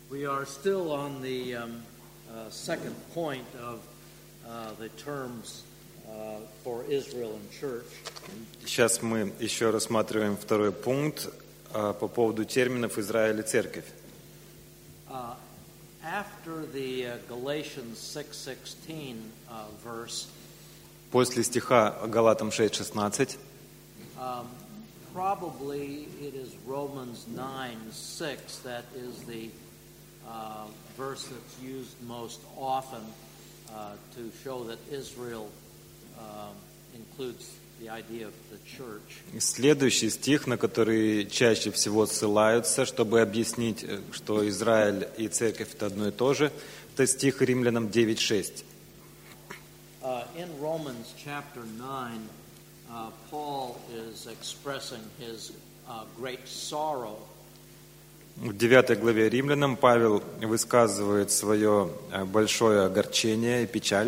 We are still on the second point of the terms for Israel and church. Сейчас мы еще рассматриваем второй пункт по поводу терминов Израиль и церковь. After the Galatians 6:16 verse, После стиха Галатам 6:16, probably it is Romans 9:6 that is the verse that's used most often to show that Israel includes the idea of the church. следующий стих, на который чаще всего ссылаются, чтобы объяснить, что Израиль и церковь это одно и то же, это стих Римлянам 9:6. In Romans chapter 9, Paul is expressing his great sorrow. В 9 главе Римлянам Павел высказывает свое большое огорчение и печаль.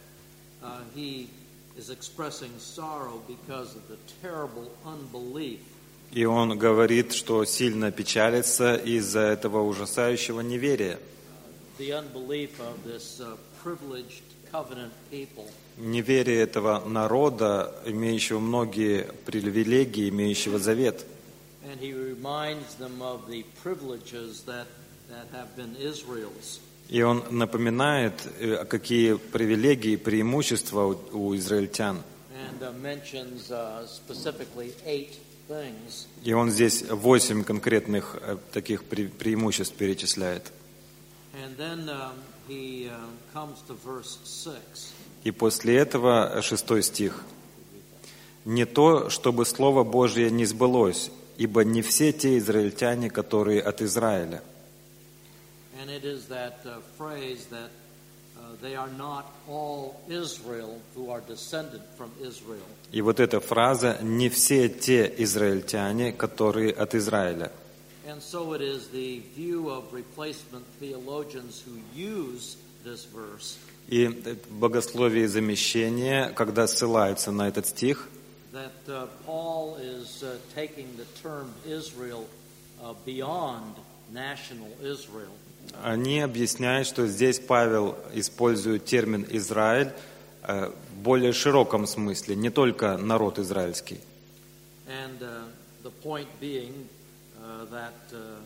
He is expressing sorrow because of the terrible unbelief. И он говорит, что сильно печалится из-за этого ужасающего неверия. The unbelief of this privileged covenant people. Неверие этого народа, имеющего многие привилегии, имеющего завет. And he reminds them of the privileges that have been Israel's. И он напоминает, какие привилегии и преимущества у израильтян. And mentions specifically 8 things. И он здесь 8 конкретных таких преимуществ перечисляет. And then he comes to verse 6. И после этого 6 стих. «Не то, чтобы Слово Божье не сбылось, ибо не все те израильтяне, которые от Израиля». And it is that phrase that they are not all Israel who are descended from Israel. И вот эта фраза «не все те израильтяне, которые от Израиля». And so it is the view of replacement theologians who use this verse. И в богословии замещения, когда ссылаются на этот стих, that Paul is taking the term Israel beyond national Israel. они объясняют, что здесь Павел использует термин «Израиль» в более широком смысле, не только народ израильский. And the point being that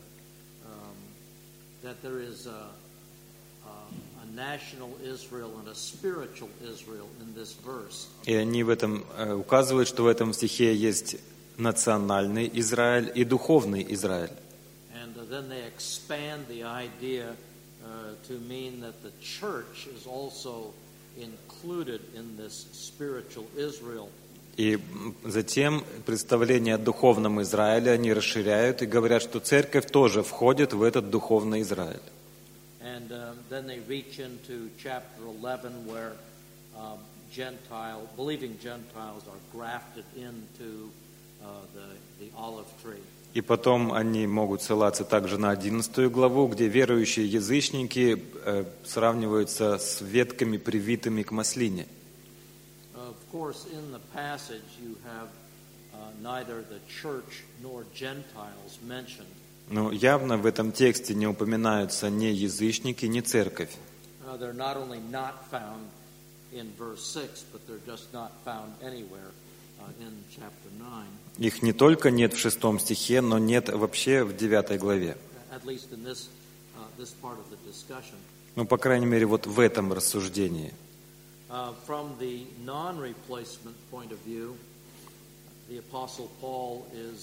there is a national Israel and a spiritual Israel in this verse. И они в этом указывают, что в этом стихе есть национальный Израиль и духовный Израиль. And then they expand the idea to mean that the church is also included in this spiritual Israel. И затем представление о духовном Израиле они расширяют и говорят, что церковь тоже входит в этот духовный Израиль. And then they reach into chapter 11 where believing Gentiles are grafted into the olive tree. И потом они могут ссылаться также на 11 главу, где верующие язычники сравниваются с ветками, привитыми к маслине. Of course, in the passage you have neither the church nor Gentiles mentioned. Но явно в этом тексте не упоминаются ни язычники, ни церковь. They're not only not found in verse 6, but they're just not found anywhere in chapter 9. Их не только нет в 6 стихе, но нет вообще в 9 главе. At least in this part of the discussion. Ну, по крайней мере, вот в этом рассуждении. From the non-replacement point of view, the Apostle Paul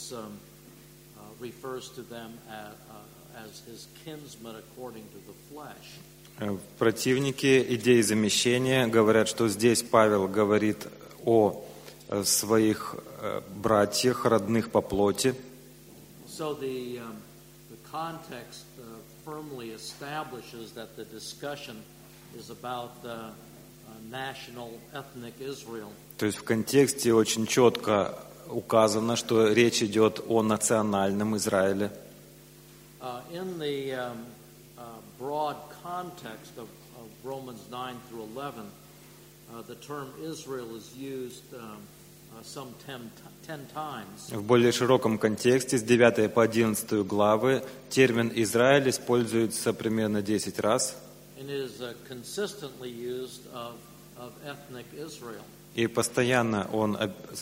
refers to them as his kinsmen according to the flesh. Противники идеи замещения говорят, что здесь Павел говорит о своих братьях, родных по плоти. So the context firmly establishes that the discussion is about national ethnic Israel. То есть в контексте очень четко указано, что речь идет о национальном Израиле. In the broad context of Romans 9 through 11, the term Israel is used some 10 times. В более широком контексте, с 9 по 11 главы, термин «Израиль» используется примерно 10 раз. And is consistently used of ethnic Israel. И постоянно он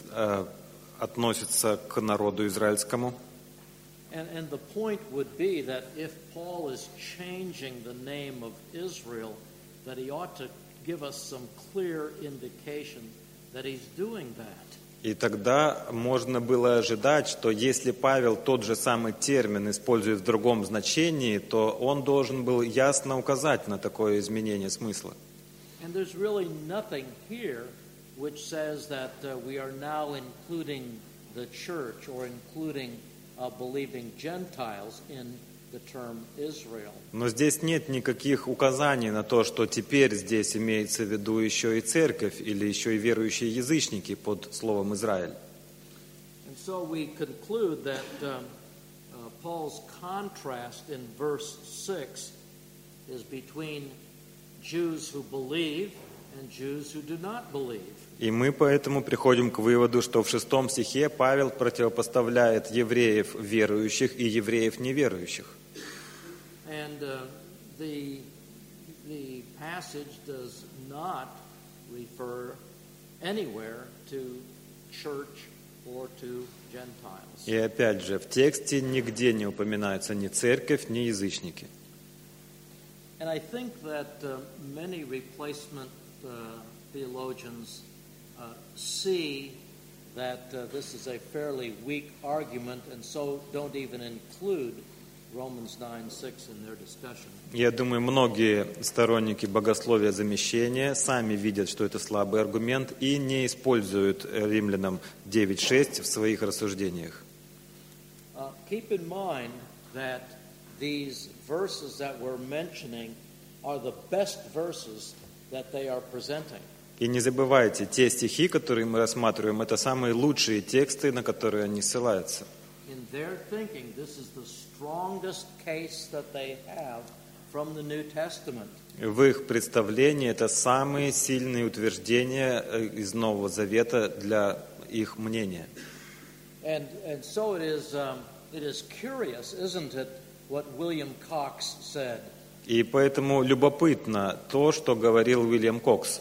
относится к народу израильскому. And the point would be that if Paul is changing the name of Israel, that he ought to give us some clear indication that he's doing that. И тогда можно было ожидать, что если Павел тот же самый термин использует в другом значении, то он должен был ясно указать на такое изменение смысла. And there's really nothing here which says that we are now including the church or including believing Gentiles in the term Israel. Но здесь нет никаких указаний на то, что теперь здесь имеется в виду еще и церковь или еще и верующие язычники под словом «Израиль». And so we conclude that Paul's contrast in verse 6 is between Jews who believe and Jews who do not believe. И мы поэтому приходим к выводу, что в 6 стихе Павел противопоставляет евреев верующих и евреев неверующих. And the passage does not refer anywhere to church or to Gentiles. И опять же, в тексте нигде не упоминается ни церковь, ни язычники. And I think that many replacement theologians see that this is a fairly weak argument and so don't even include Romans 9:6 in their discussion. Я думаю, многие сторонники богословия замещения сами видят, что это слабый аргумент и не используют Римлянам 9:6 в своих рассуждениях. Keep in mind that these verses that we're mentioning are the best verses that they are presenting. И не забывайте, те стихи, которые мы рассматриваем, это самые лучшие тексты, на которые они ссылаются. In their thinking, this is the strongest case that they have from the New Testament. В их представлении это самые сильные утверждения из Нового Завета для их мнения. And so it is curious, isn't it, what William Cox said? И поэтому любопытно то, что говорил Уильям Кокс.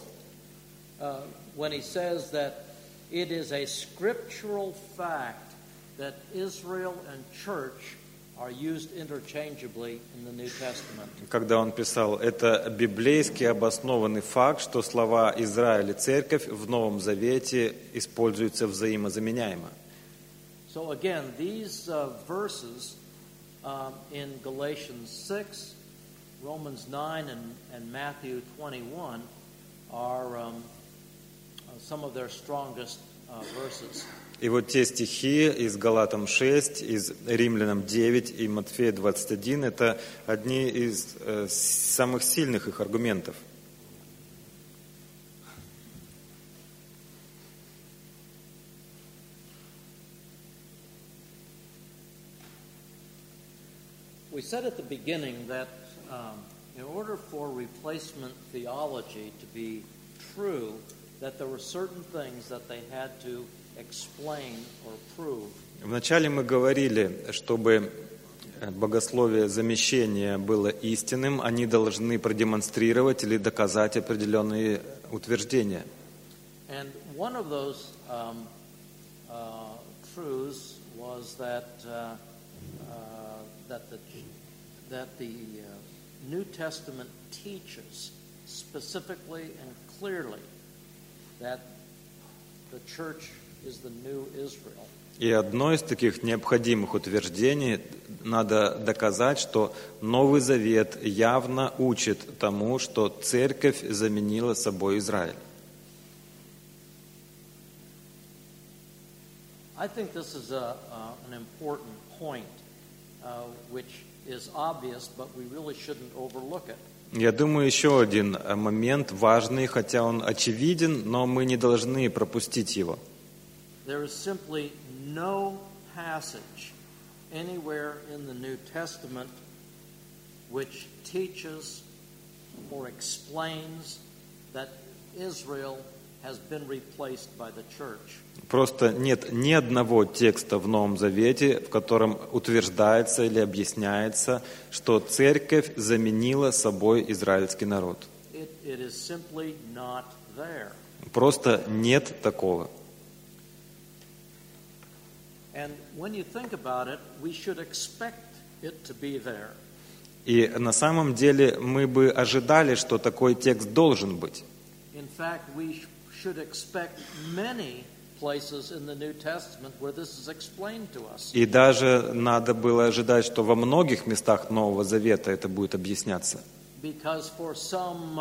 When he says that it is a scriptural fact that Israel and church are used interchangeably in the New Testament. Когда он писал, это библейски обоснованный факт, что слова «Израиль» и «Церковь» в Новом Завете используются взаимозаменяемо. So again, these verses in Galatians 6, Romans 9, and Matthew 21 are some of their strongest verses. И вот те стихи из Галатам 6, из Римлянам 9 и Матфея 21 – это одни из самых сильных их аргументов. We said at the beginning that in order for replacement theology to be true, that there were certain things that they had to explain or prove. Вначале мы говорили, чтобы богословие замещения было истинным, они должны продемонстрировать или доказать определенные утверждения. And one of those truths was that the New Testament teaches specifically and clearly that the church is the new Israel. И одно из таких необходимых утверждений надо доказать, что Новый Завет явно учит тому, что церковь заменила собой Израиль. I think this is an important point, which is obvious, but we really shouldn't overlook it. Я думаю, еще один момент важный, хотя он очевиден, но мы не должны пропустить его. There is simply no passage anywhere in the New Testament which teaches or explains that Israel has been replaced by the church. Просто нет ни одного текста в Новом Завете, в котором утверждается или объясняется, что церковь заменила собой израильский народ. It is simply not there. Просто нет такого. And when you think about it, we should expect it to be there. И на самом деле мы бы ожидали, что такой текст должен быть. In fact, we should expect many places in the New Testament where this is explained to us. И даже надо было ожидать, что во многих местах Нового Завета это будет объясняться. Because for some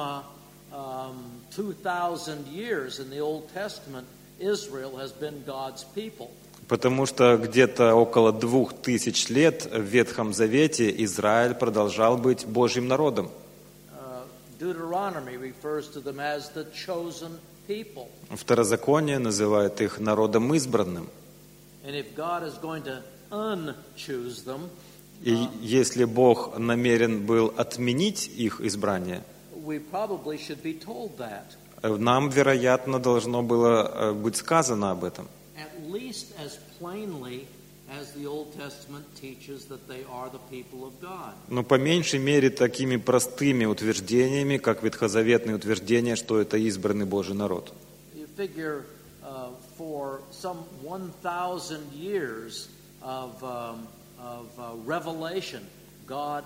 2,000 years in the Old Testament, Israel has been God's people. Потому что где-то около 2000 лет в Ветхом Завете Израиль продолжал быть Божьим народом. Deuteronomy refers to them as the chosen people. Второзаконие называет их народом избранным. And if God is going to unchoose them, И если Бог намерен был отменить их избрание, we probably should be told that. нам, вероятно, должно было быть сказано об этом. At least as plainly as the Old Testament teaches that they are the people of God. Но по меньшей мере такими простыми утверждениями, как ветхозаветные утверждения, что это избранный Божий народ. You figure for some 1,000 years of revelation, God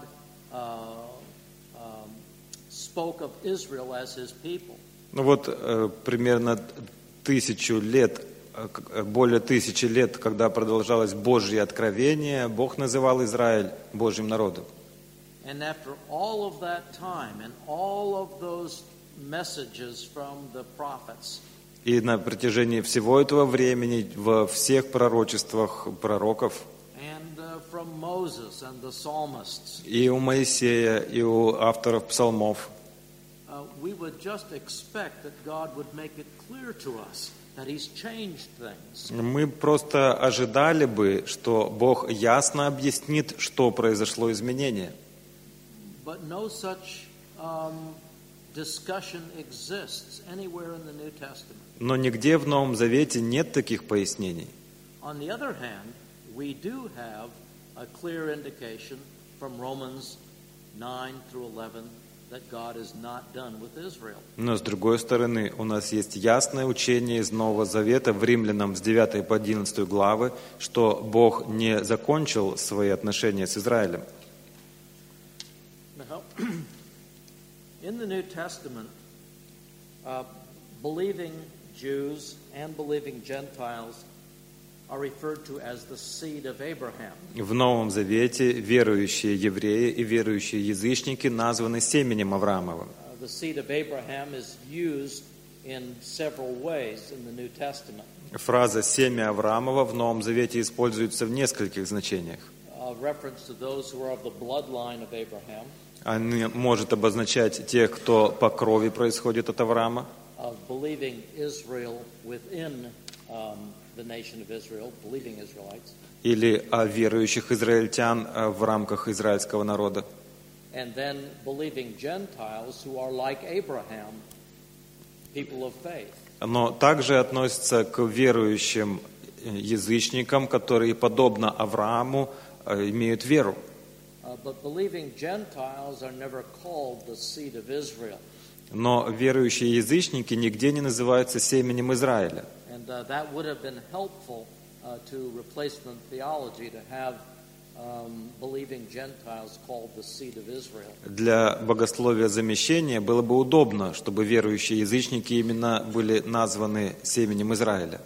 spoke of Israel as His people. Ну вот примерно 1000 лет, более 1000 лет, когда продолжалось Божье откровение, Бог называл Израиль Божьим народом. And after all of that time and all of those messages from the prophets, И на протяжении всего этого времени во всех пророчествах пророков, and from Moses and the psalmists, и у Моисея, и у авторов псалмов, we would just expect that God would make it clear to us that He's changed things. мы просто ожидали бы, что Бог ясно объяснит, что произошло изменение. But no such discussion exists anywhere in the New Testament. Но нигде в Новом Завете нет таких пояснений. On the other hand, we do have a clear indication from Romans 9 through 11 that God is not done with Israel. Но с другой стороны, у нас есть ясное учение из Нового Завета в Римлянам с 9 по 11 главы, что Бог не закончил свои отношения с Израилем. Now, in the New Testament, believing Jews and believing Gentiles are referred to as the seed of Abraham. В Новом Завете верующие евреи и верующие язычники названы семенем Авраамовым. The seed of Abraham is used in several ways in the New Testament. Фраза «семя Авраамова» в Новом Завете используется в нескольких значениях. Reference to those who are of the bloodline of Abraham. Она может обозначать тех, кто по крови происходит от Авраама, Of believing Israel within the nation of Israel, believing Israelites. или о верующих израильтян в рамках израильского народа. And then believing Gentiles who are like Abraham, people of faith. Но также относится к верующим язычникам, которые, подобно Аврааму, имеют веру. But believing Gentiles are never called the seed of Israel. Но верующие язычники нигде не называются семенем Израиля. And that would have been helpful to replacement theology to have believing Gentiles called the seed of Israel. Для богословия замещения было бы удобно, чтобы верующие язычники именно были названы семенем Израиля.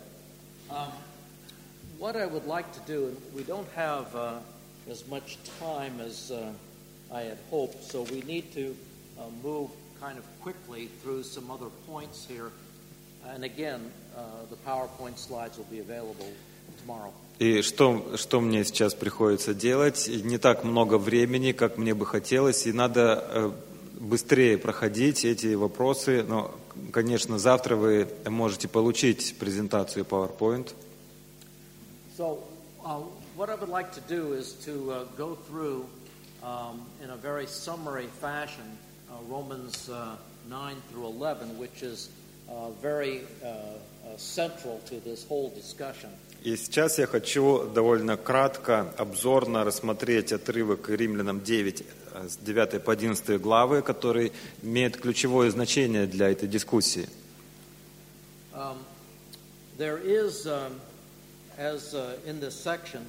What I would like to do, and we don't have as much time as I had hoped, so we need to move kind of quickly through some other points here. And again, the PowerPoint slides will be available tomorrow. И что мне сейчас приходится делать? Не так много времени, как мне бы хотелось, и надо быстрее проходить эти вопросы. Но, конечно, завтра вы можете получить презентацию PowerPoint. So, what I would like to do is to go through in a very summary fashion Romans 9 through 11, which is very central to this whole discussion. И сейчас я хочу довольно кратко, обзорно рассмотреть отрывок Римлянам 9, с 9 по 11 главы, который имеет ключевое значение для этой дискуссии. There is, in this section,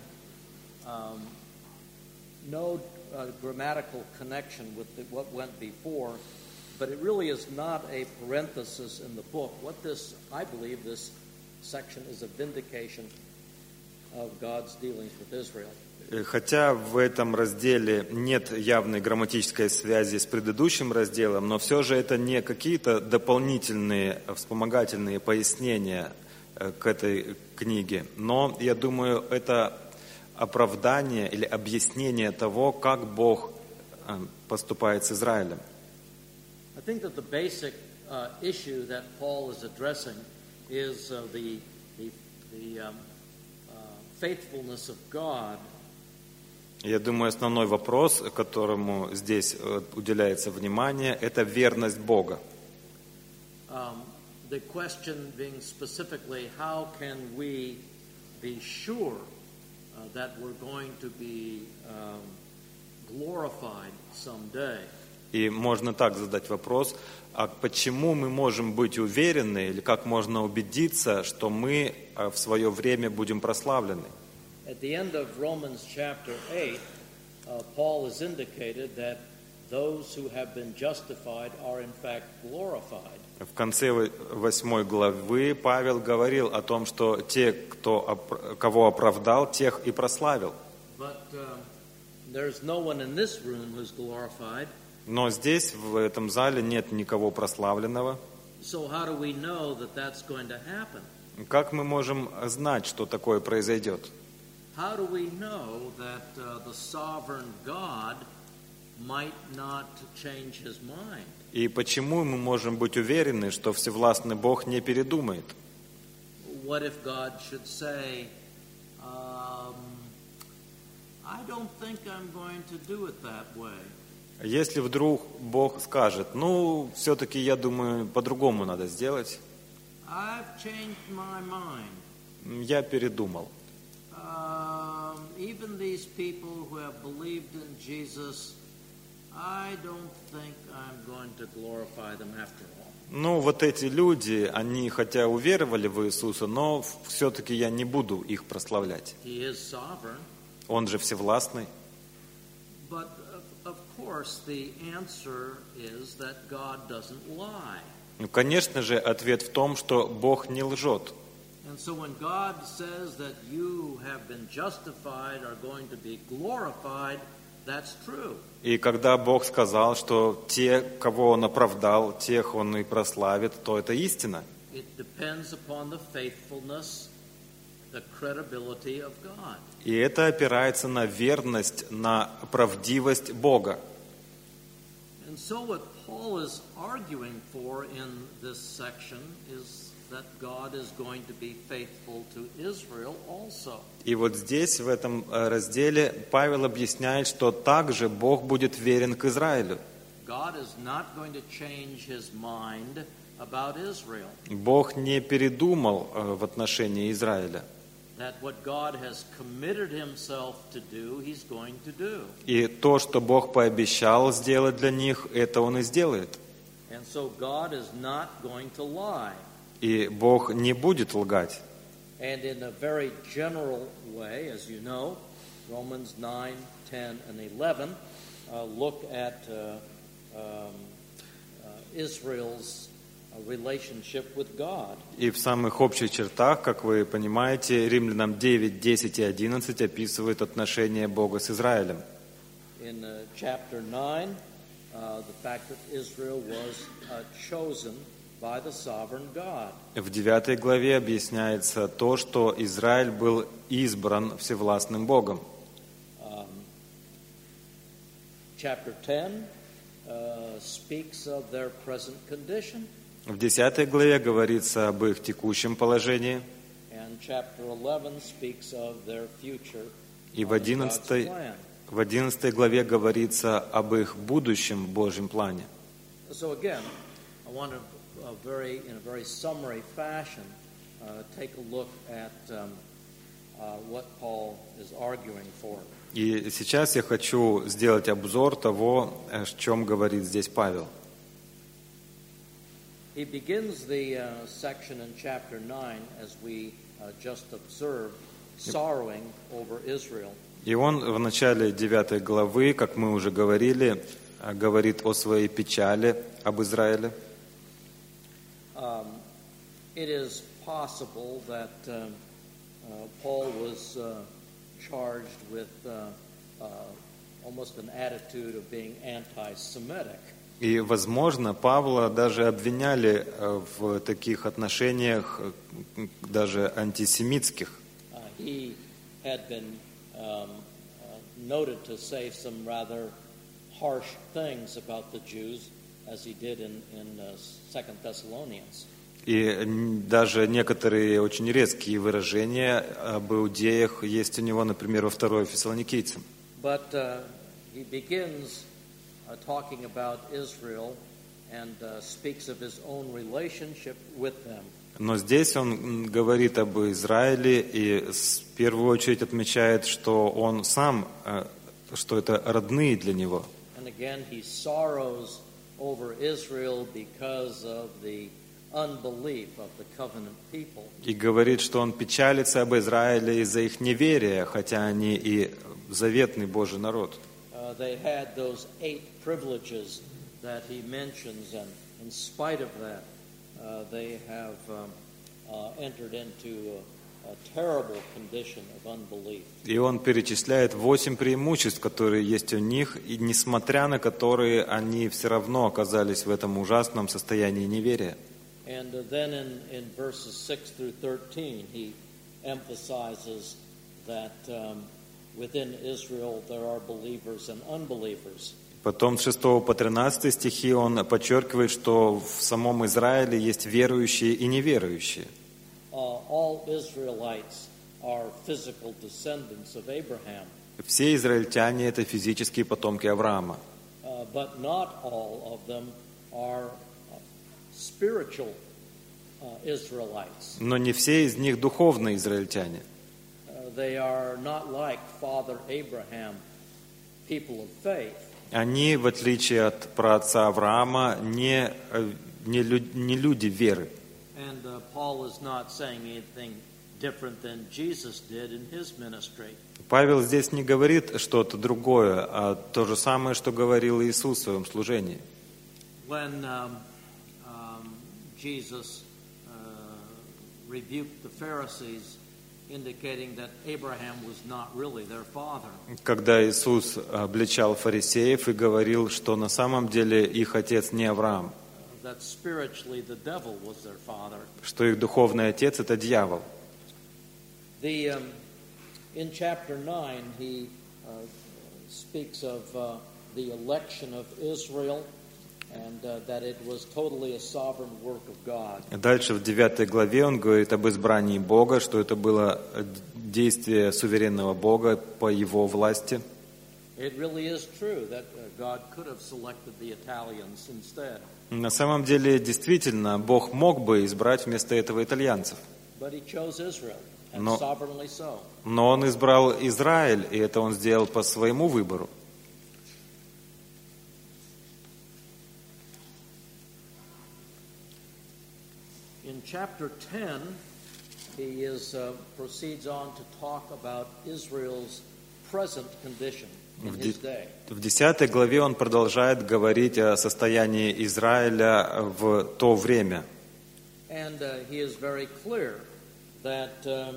no grammatical connection with what went before, but it really is not a parenthesis in the book. I believe this section is a vindication of God's dealings with Israel. Хотя в этом разделе нет явной грамматической связи с предыдущим разделом, но все же это не какие-то дополнительные вспомогательные пояснения к этой книге. Но, я думаю, это оправдание или объяснение того, как Бог поступает с Израилем. I think that the basic issue that Paul is addressing is the faithfulness of God. Я думаю, основной вопрос, которому здесь уделяется внимание, это верность Бога. The question being specifically, how can we be sure that we're going to be glorified someday? И можно так задать вопрос, а почему мы можем быть уверены, или как можно убедиться, что мы в свое время будем прославлены? At the end of Romans chapter 8, Paul has indicated that those who have been justified are in fact glorified. В конце 8 главы Павел говорил о том, что те, кого оправдал, тех и прославил. But there's no one in this room who's glorified. Но здесь, в этом зале, нет никого прославленного. So how do we know that that's going to happen? Как мы можем знать, что такое произойдет? How do we know that the sovereign God might not change his mind? И почему мы можем быть уверены, что всевластный Бог не передумает? What if God should say, I don't think I'm going to do it that way? Если вдруг Бог скажет, все-таки, я думаю, по-другому надо сделать. I've changed my mind. Я передумал. Even these people who have believed in Jesus, I don't think I'm going to glorify them after all. Вот эти люди, они хотя уверовали в Иисуса, но все-таки я не буду их прославлять. He is sovereign. Он же всевластный. But of course, the answer is that God doesn't lie. Конечно же, ответ в том, что Бог не лжет. And so when God says that you have been justified, are going to be glorified, that's true. И когда Бог сказал, что те, кого Он оправдал, тех Он и прославит, то это истина. It depends upon the faithfulness, the credibility of God. И это опирается на верность, на правдивость Бога. And so what Paul is arguing for in this section is that God is going to be faithful to Israel also. И вот здесь, в этом разделе, Павел объясняет, что также Бог будет верен к Израилю. God is not going to change his mind about Israel. Бог не передумал в отношении Израиля. That what God has committed himself to do, he's going to do. И то, что Бог пообещал сделать для них, это Он и сделает. And so God is not going to lie. И Бог не будет лгать. And in a very general way, as you know, Romans 9, 10, and 11 look at Israel's relationship with God. И в самых общих чертах, как вы понимаете, Римлянам 9, 10 и 11 описывают отношения Бога с Израилем. In chapter 9, the fact that Israel was chosen by the sovereign God. В 9 главе объясняется то, что Израиль был избран всевластным Богом. Chapter 10 speaks of their present condition. В 10 главе говорится об их текущем положении. And chapter 11 speaks of their future. И в 11 главе говорится об их будущем Божьем плане. So again, I want to in a very summary fashion, take a look at what Paul is arguing for. И сейчас я хочу сделать обзор того, о чем говорит здесь Павел. He begins the section in chapter 9, as we just observed, sorrowing over Israel. И он в начале 9 главы, как мы уже говорили, говорит о своей печали об Израиле. It is possible that Paul was charged with almost an attitude of being anti-Semitic. И, возможно, Павла даже обвиняли в таких отношениях, даже антисемитских. He had been noted to say some rather harsh things about the Jews, as he did in 2 Thessalonians. И даже некоторые очень резкие выражения об иудеях есть у него, например, во 2 Фессалоникийцам. But he begins talking about Israel and speaks of his own relationship with them. Но здесь он говорит об Израиле и в первую очередь отмечает, что он сам, что это родные для него. And again, he sorrows over Israel because of the unbelief of the covenant people. И говорит, что он печалится об Израиле из-за их неверия, хотя они и заветный Божий народ. They had those 8 privileges that he mentions, and in spite of that, they have entered into a terrible condition of unbelief. И он перечисляет 8 преимуществ, которые есть у них, и несмотря на которые они все равно оказались в этом ужасном состоянии неверия. And then in verses 6 through 13, he emphasizes that within Israel there are believers and unbelievers. Потом с 6 по 13 стихи он подчеркивает, что в самом Израиле есть верующие и неверующие. All Israelites are physical descendants of Abraham. Все израильтяне – это физические потомки Авраама. But not all of them are spiritual Israelites. Но не все из них духовные израильтяне. They are not like Father Abraham, people of faith. Они, в отличие от праотца Авраама, не люди веры. And Paul is not saying anything different than Jesus did in his ministry. Павел здесь не говорит что-то другое, а то же самое, что говорил Иисус в своем служении. When Jesus rebuked the Pharisees, indicating that Abraham was not really their father. Когда Иисус обличал фарисеев и говорил, что на самом деле их отец не Авраам, That spiritually the devil was their father. что их духовный отец – это дьявол. In chapter 9, he speaks of the election of Israel and that it was totally a sovereign work of God. Дальше в 9 главе он говорит об избрании Бога, что это было действие суверенного Бога по Его власти. It really is true that God could have selected the Italians instead. На самом деле, действительно, Бог мог бы избрать вместо этого итальянцев. But he chose Israel, and Но- sovereignly so. Но он избрал Израиль, и это он сделал по своему выбору. In chapter 10, he proceeds on to talk about Israel's present condition in his day. В 10 главе он продолжает говорить о состоянии Израиля в то время. And he is very clear that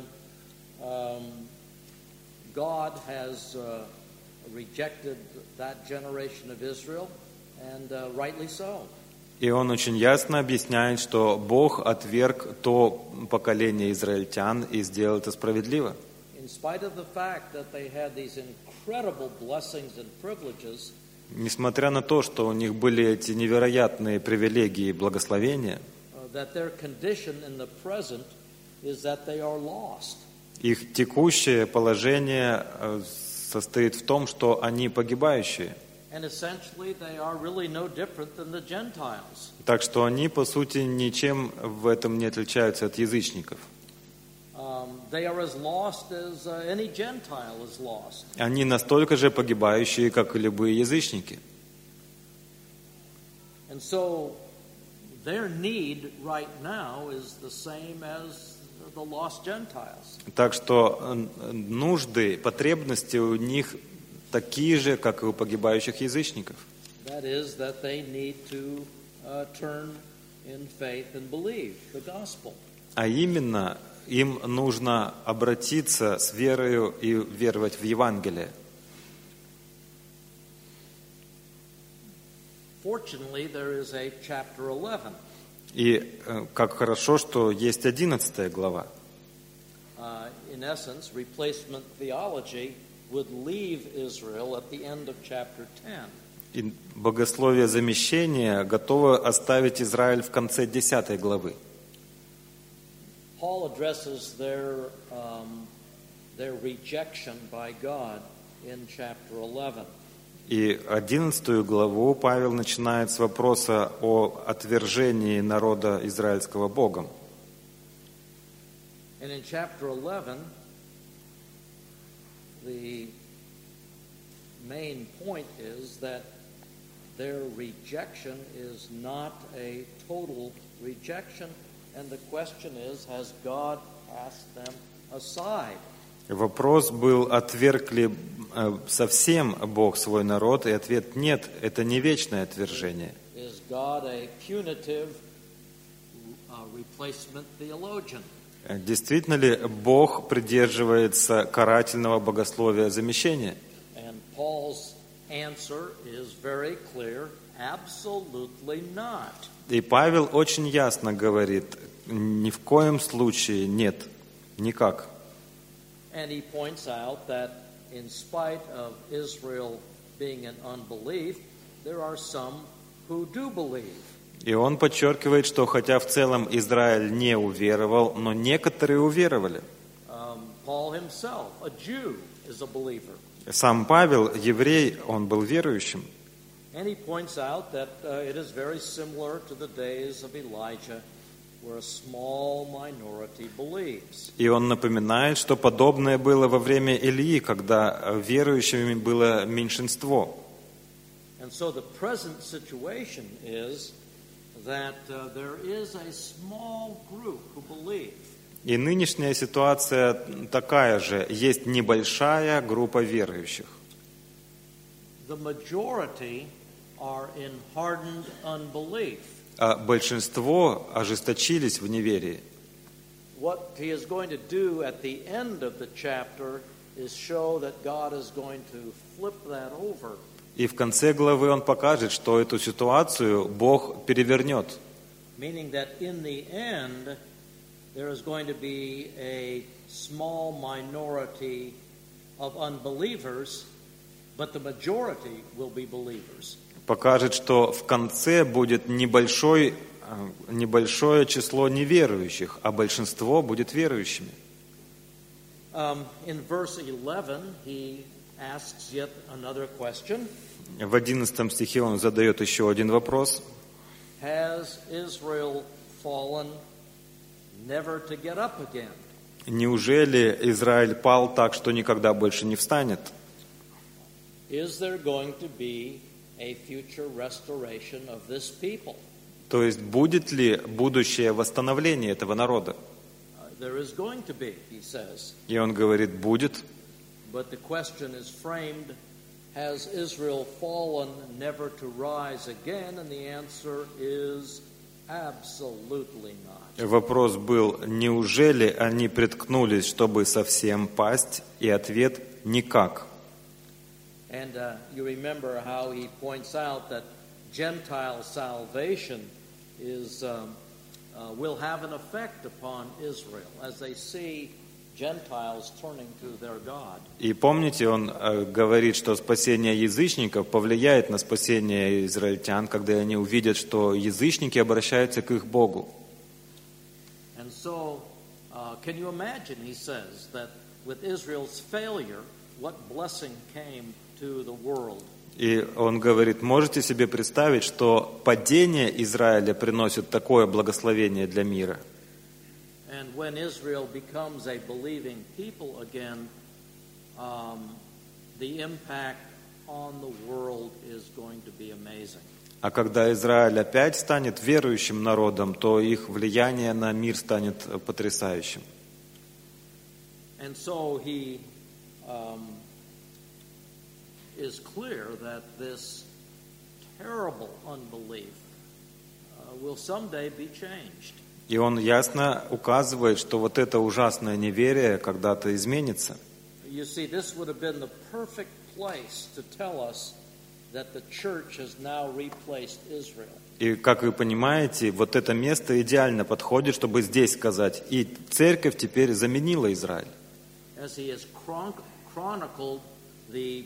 God has rejected that generation of Israel, and rightly so. И он очень ясно объясняет, что Бог отверг то поколение израильтян и сделал это справедливо. In spite of the fact that they had these incredible blessings and privileges, Несмотря на то, что у них были эти невероятные привилегии и благословения, that their condition in the present is that they are lost. их текущее положение состоит в том, что они погибающие. And essentially they are really no different than the Gentiles. Так что они, по сути, ничем в этом не отличаются от язычников. They are as lost as any Gentile is lost. Они настолько же погибающие, как и любые язычники. And so their need right now is the same as the lost Gentiles. Так что нужды, потребности у них такие же, как и у погибающих язычников. That is, that they need to turn in faith and believe the gospel. А именно, им нужно обратиться с верою и веровать в Евангелие. Fortunately, there is a chapter 11. И как хорошо, что есть 11 глава. In essence, replacement theology would leave Israel at the end of chapter 10. И богословие замещения готово оставить Израиль в конце 10 главы. Paul addresses their rejection by God in chapter 11. И 11 главу Павел начинает с вопроса о отвержении народа израильского Богом. And in chapter 11, the main point is that their rejection is not a total rejection, and the question is, has God cast them aside? Вопрос был, отверг ли совсем Бог свой народ, и ответ нет, это не вечное отвержение. Is God a punitive replacement theologian? Действительно ли Бог придерживается карательного богословия замещения? And Paul's answer is very clear, absolutely not. И Павел очень ясно говорит, ни в коем случае нет, никак. And he points out that in spite of Israel being in unbelief, there are some who do believe. И он подчеркивает, что хотя в целом Израиль не уверовал, но некоторые уверовали. Paul himself, a Jew, is a believer. Сам Павел, еврей, он был верующим. And he points out that it is very similar to the days of Elijah, where a small minority believes. И он напоминает, что подобное было во время Илии, когда верующими было меньшинство. And so the present situation is that there is a small group who believe. И нынешняя ситуация такая же. Есть небольшая группа верующих. The majority are in hardened unbelief. А большинство ожесточились в неверии. What he is going to do at the end of the chapter is show that God is going to flip that over. И в конце главы он покажет, что эту ситуацию Бог перевернет. Meaning that in the end there is going to be a small minority of unbelievers, but the majority will be believers. Покажет, что в конце будет небольшое число неверующих, а большинство будет верующими. In verse 11, he asks yet another question. В 11 стихе он задает еще один вопрос. Has Israel fallen never to get up again? Неужели Израиль пал так, что никогда больше не встанет? Is there going to be a future restoration of this people? То есть будет ли будущее восстановление этого народа? There is going to be, he says. И он говорит, будет. But the question is framed, has Israel fallen never to rise again? And the answer is absolutely not. Вопрос был, неужели они приткнулись, чтобы совсем пасть? И ответ – никак. And you remember how he points out that Gentile salvation is will have an effect upon Israel as they see Gentiles turning to their God. И помните, он говорит, что спасение язычников повлияет на спасение израильтян, когда они увидят, что язычники обращаются к их Богу. And so, can you imagine, he says, that with Israel's failure, what blessing came to the world? И он говорит, можете себе представить, что падение Израиля приносит такое благословение для мира? And when Israel becomes a believing people again, the impact on the world is going to be amazing. А когда Израиль опять станет верующим народом, то их влияние на мир станет потрясающим. And so he is clear that this terrible unbelief will someday be changed. И он ясно указывает, что вот это ужасное неверие когда-то изменится. You see, this would have been the perfect place to tell us that the church has now replaced Israel. И, как вы понимаете, вот это место идеально подходит, чтобы здесь сказать, и церковь теперь заменила Израиль. As he has chronicled these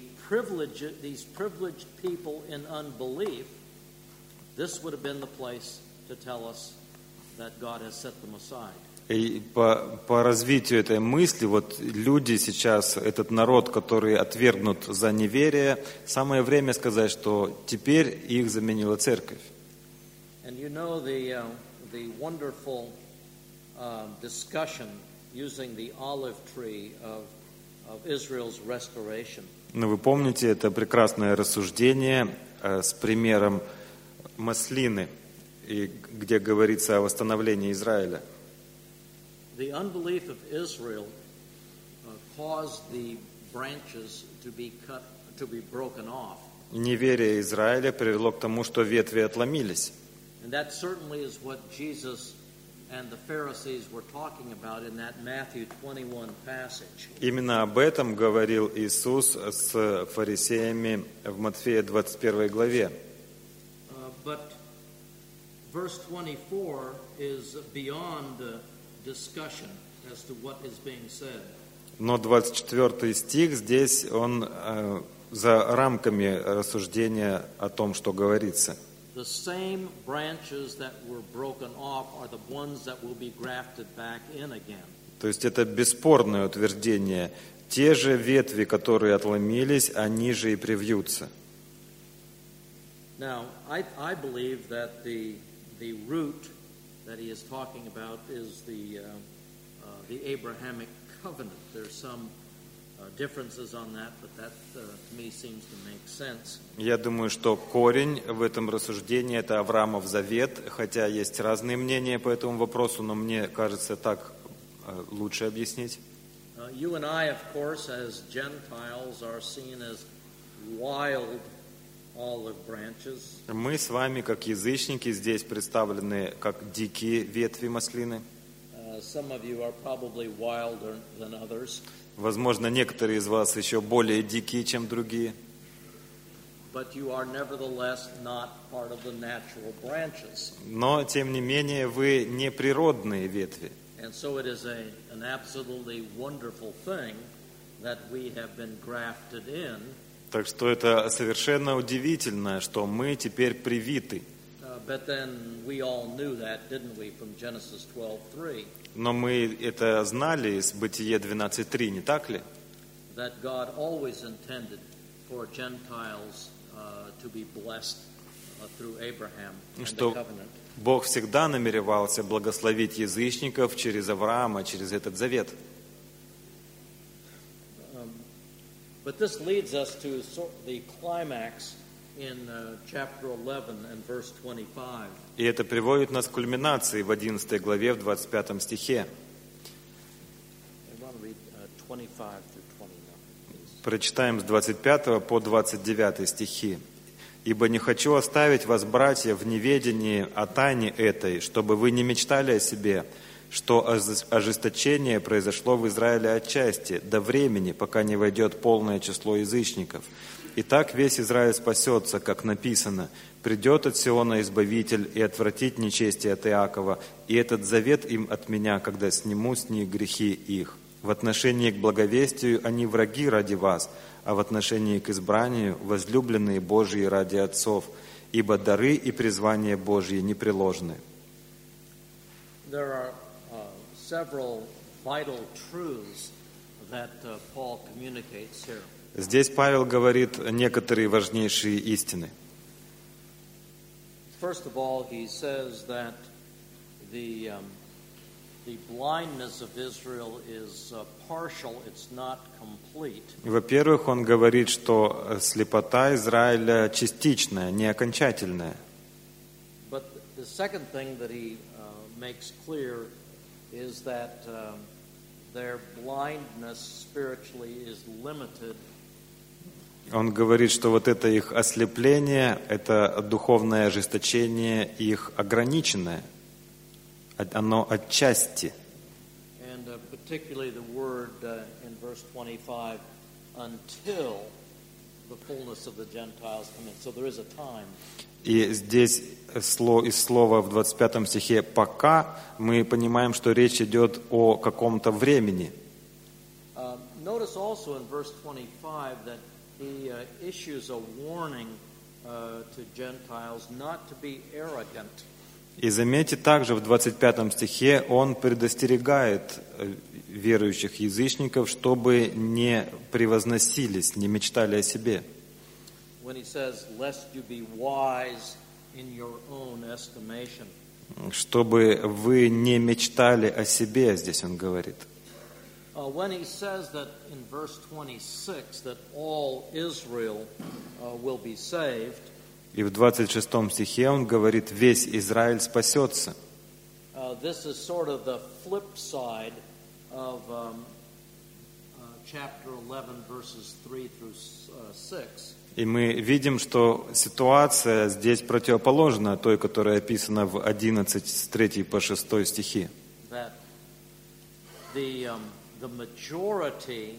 privileged people in unbelief, this would have been the place to tell us that God has set them aside. И по развитию этой мысли, вот люди сейчас, этот народ, который отвергнут за неверие, самое время сказать, что теперь их заменила церковь. And you know the wonderful discussion using the olive tree of Israel's restoration. Но вы помните это прекрасное рассуждение с примером маслины, где говорится о восстановлении Израиля. The unbelief of Israel caused the branches to be broken off. Неверие Израиля привело к тому, что ветви отломились. And that certainly is what Jesus and the Pharisees were talking about in that Matthew 21 passage. Именно об этом говорил Иисус с фарисеями в Матфея 21 главе. But verse 24 is beyond discussion as to what is being said. Но 24 стих здесь, он за рамками рассуждения о том, что говорится. The same branches that were broken off are the ones that will be grafted back in again. То есть это бесспорное утверждение. Те же ветви, которые отломились, они же и привьются. Now, I believe that the root that he is talking about is the Abrahamic covenant. There's some differences on that, but that to me seems to make sense. Я думаю, что корень в этом рассуждении – это Авраамов завет, хотя есть разные мнения по этому вопросу, но мне кажется, так лучше объяснить. You and I, of course, as Gentiles, are seen as wild olive branches. Мы с вами, как язычники, здесь представлены как дикие ветви маслины. Some of you are probably wilder than others. Возможно, некоторые из вас еще более дикие, чем другие. But you are nevertheless not part of the natural branches. Но, тем не менее, вы не природные ветви. And so it is an absolutely wonderful thing that we have been grafted in. Так что это совершенно удивительно, что мы теперь привиты. But then we all knew that, didn't we, from Genesis 12:3? Но мы это знали из Бытие 12:3, не так ли? That God always intended for Gentiles to be blessed through Abraham and the Что covenant. Бог всегда намеревался благословить язычников через Авраама, через этот завет. But this leads us to the climax in chapter 11 and verse 25. И это приводит нас к кульминации в 11 главе, в 25 стихе. I want to read 25 through 29. Прочитаем с 25 по 29 стихи. «Ибо не хочу оставить вас, братья, в неведении о тайне этой, чтобы вы не мечтали о себе, что ожесточение произошло в Израиле отчасти, до времени, пока не войдет полное число язычников. И так весь Израиль спасется, как написано, придет от Сиона Избавитель и отвратит нечестие от Иакова, и этот завет им от меня, когда сниму с них грехи их. В отношении к благовестию они враги ради вас, а в отношении к избранию возлюбленные Божьи ради отцов, ибо дары и призвания Божьи непреложны». There are several vital truths that Paul communicates here. Здесь Павел говорит некоторые важнейшие истины. First of all, he says that the blindness of Israel is partial, it's not complete. Во-первых, он говорит, что слепота Израиля частичная, не окончательная. But the second thing that he makes clear is that their blindness spiritually is limited. Он говорит, что вот это их ослепление, это духовное ожесточение их ограниченное. Оно отчасти. And particularly the word in verse 25, until the fullness of the Gentiles come in. So there is a time. И здесь из слова в 25 стихе «пока» мы понимаем, что речь идет о каком-то времени. Notice also in verse 25 that he issues a warning to Gentiles not to be arrogant. И заметьте также в 25 стихе он предостерегает верующих язычников, чтобы не превозносились, не мечтали о себе. When he says, lest you be wise in your own estimation. Чтобы вы не мечтали о себе, здесь он говорит. When he says that in verse 26 that all Israel will be saved. И в 26 стихе он говорит, весь Израиль спасется. This is sort of the flip side of chapter 11 verses 3 through 6. И мы видим, что ситуация здесь противоположна той, которая описана в 11 с 3 по 6 стихи. That the majority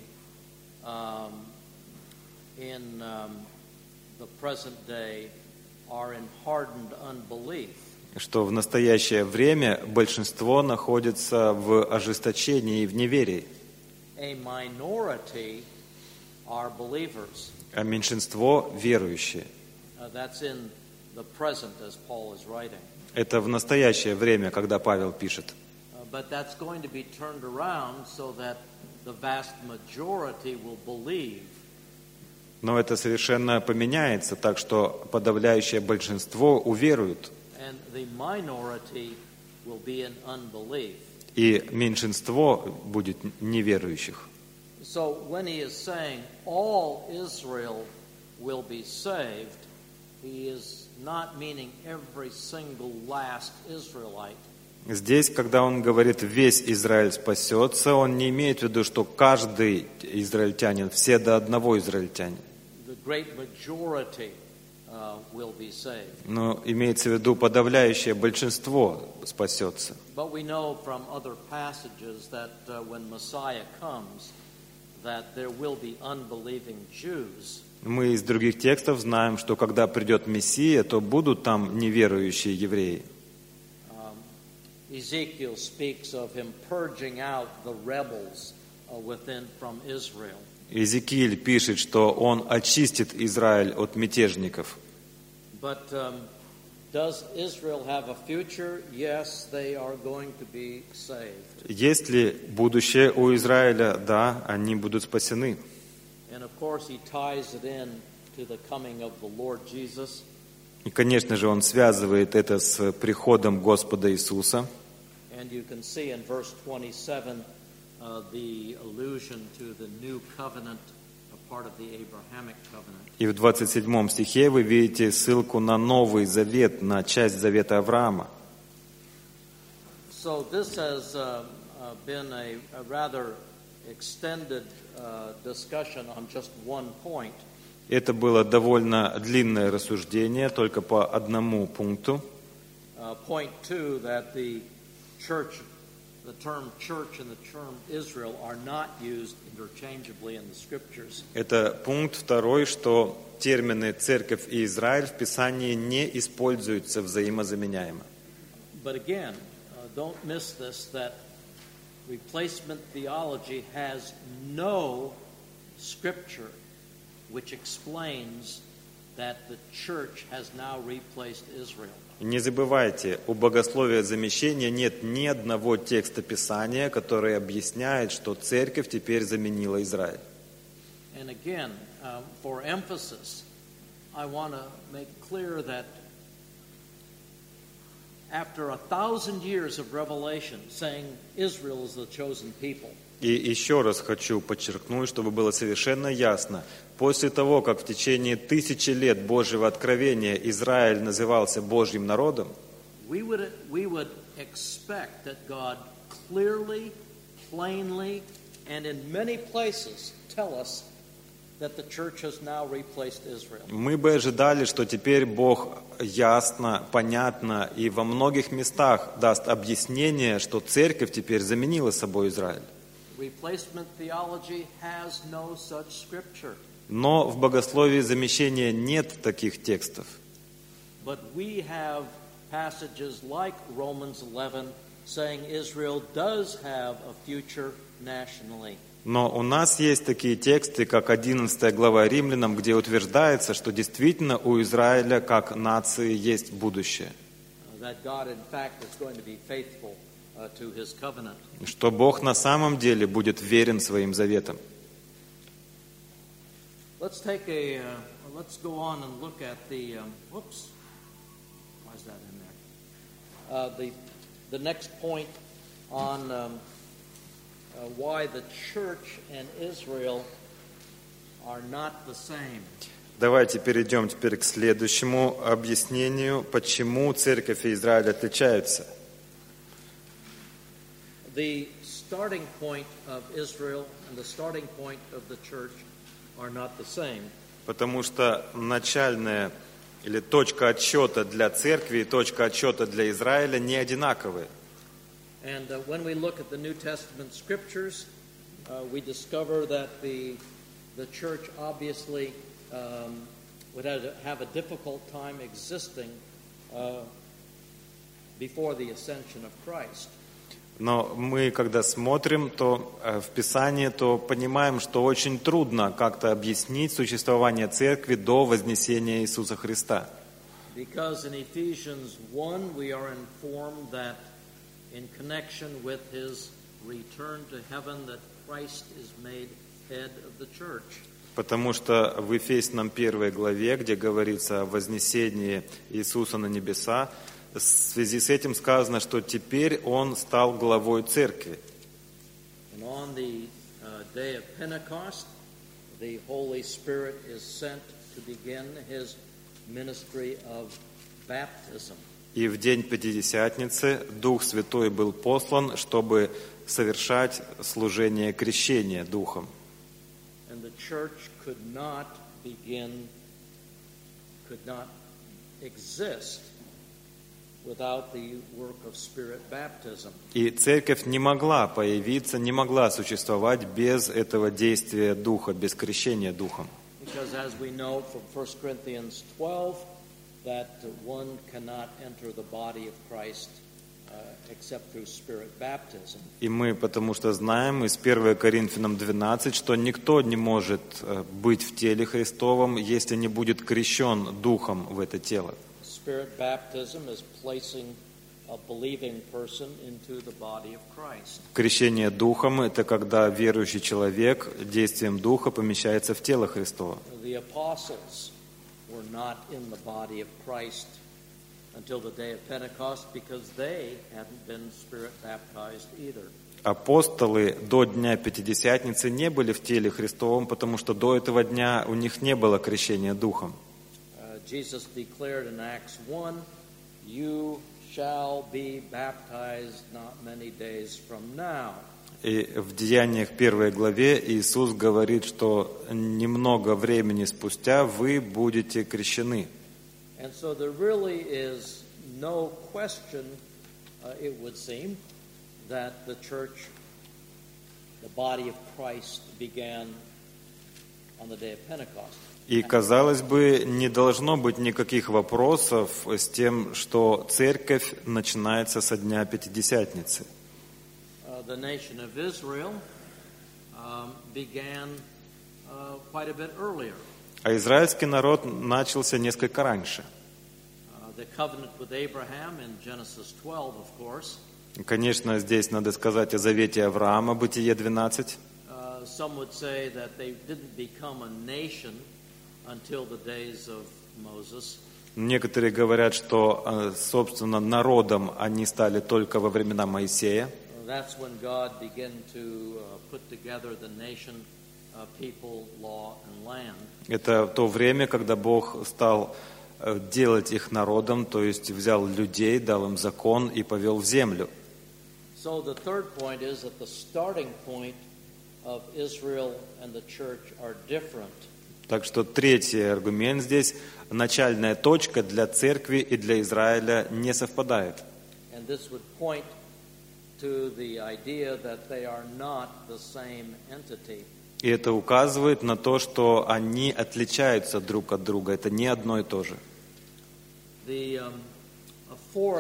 in the present day are in hardened unbelief. Что в настоящее время большинство находится в ожесточении и в неверии. A minority are believers. А меньшинство верующие. That's in the present as Paul is writing. Это в настоящее время, когда Павел пишет. But that's going to be turned around so that the vast majority will believe. Но это совершенно поменяется, так что подавляющее большинство уверуют. And the minority will be in unbelief. И меньшинство будет неверующих. So when he is saying all Israel will be saved, he is not meaning every single last Israelite. Здесь, когда он говорит «весь Израиль спасется», он не имеет в виду, что каждый израильтянин, все до одного израильтянин. The great majority will be saved. Но имеется в виду подавляющее большинство спасется. But we know from other passages that when Messiah comes, that there will be unbelieving Jews. Мы из других текстов знаем, что когда придет Мессия, то будут там неверующие евреи. Ezekiel speaks of him purging out the rebels within from Israel. Иезекииль пишет, что он очистит Израиль от мятежников. But does Israel have a future? Yes, they are going to be saved. Есть ли будущее у Израиля? Да, они будут спасены. And of course he ties it in to the coming of the Lord Jesus. И, конечно же, он связывает это с приходом Господа Иисуса. And you can see in verse 27 the allusion to the new covenant, a part of the Abrahamic covenant. И в 27 стихе вы видите ссылку на Новый Завет, на часть Завета Авраама. So this has been a rather extended discussion on just one point. Это было довольно длинное рассуждение, только по одному пункту. Point two, that the term church and the term Israel are not used interchangeably in the scriptures. Это пункт второй, что термины «церковь» и «Израиль» в Писании не используются взаимозаменяемо. But again, don't miss this, that replacement theology has no scripture which explains that the church has now replaced Israel. Не забывайте, у богословия замещения нет ни одного текста Писания, который объясняет, что церковь теперь заменила Израиль. And again, for emphasis, I want to make clear that after 1,000 years of revelation, saying Israel is the chosen people, И еще раз хочу подчеркнуть, чтобы было совершенно ясно. После того, как в течение 1000 лет Божьего откровения Израиль назывался Божьим народом, we would expect that God clearly, plainly, and in many places tell us that the church has now replaced Israel. мы бы ожидали, что теперь Бог ясно, понятно и во многих местах даст объяснение, что церковь теперь заменила собой Израиль. Replacement theology has no such scripture. Но в богословии замещения нет таких текстов. But we have passages like Romans 11 saying Israel does have a future nationally. Но у нас есть такие тексты, как 11 глава Римлянам, где утверждается, что действительно у Израиля как нации есть будущее. That God, in fact, is going to be faithful to his covenant. Что Бог на самом деле будет верен своим заветам. Let's go on and look at the whoops. Why is that in there? The next point on why the church and Israel are not the same. Давайте перейдем теперь к следующему объяснению, почему церковь и Израиль отличаются. The starting point of Israel and the starting point of the church are not the same. Потому что начальная или точка отсчета для церкви и точка отсчета для Израиля не одинаковые. And when we look at the New Testament scriptures, we discover that the church obviously would have a difficult time existing before the ascension of Christ. Но мы, когда смотрим в Писании, то понимаем, что очень трудно как-то объяснить существование церкви до вознесения Иисуса Христа. Because in Ephesians 1 we are informed that in connection with his return to heaven that Christ is made head of the church. Потому что в Ефесянам 1 главе, где говорится о вознесении Иисуса на небеса, в связи с этим сказано, что теперь Он стал главой церкви. And on the day of Pentecost, the Holy Spirit is sent to begin his ministry of baptism. И в день Пятидесятницы Дух Святой был послан, чтобы совершать служение крещения Духом. And the church could not exist without the work of Spirit baptism. И церковь не могла появиться, не могла существовать без этого действия Духа, без крещения Духом. Because as we know from 1 Corinthians 12, that one cannot enter the body of Christ except through Spirit baptism. И мы потому что знаем из 1 Коринфянам 12, что никто не может быть в теле Христовом, если не будет крещен Духом в это тело. Spirit baptism is placing a believing person into the body of Christ. Крещение Духом – это когда верующий человек действием Духа помещается в тело Христово. The apostles were not in the body of Christ until the day of Pentecost because they hadn't been Spirit baptized either. Апостолы до Дня Пятидесятницы не были в теле Христовом, потому что до этого дня у них не было крещения Духом. Jesus declared in Acts 1, "You shall be baptized not many days from now." И в Деяниях 1 главе Иисус говорит, что немного времени спустя вы будете крещены. And so there really is no question, it would seem, that the church, the body of Christ, began on the day of Pentecost. И, казалось бы, не должно быть никаких вопросов с тем, что церковь начинается со дня Пятидесятницы. The nation of Israel began quite a bit earlier. А израильский народ начался несколько раньше. The covenant with Abraham in Genesis 12, of course. Конечно, здесь надо сказать о завете Авраама, Бытие 12. Some would say that they didn't become a nation until the days of Moses. Некоторые говорят, что, собственно, народом они стали только во времена Моисея. That's when God began to put together the nation, people, law, and land. Это то время, когда Бог стал делать их народом, то есть взял людей, дал им закон и повел в землю. So the third point is that the starting point of Israel and the church are different. Так что третий аргумент здесь: начальная точка для церкви и для Израиля не совпадает. And this would point to the idea that they are not the same entity. И это указывает на то, что они отличаются друг от друга. Это не одно и то же. The fourth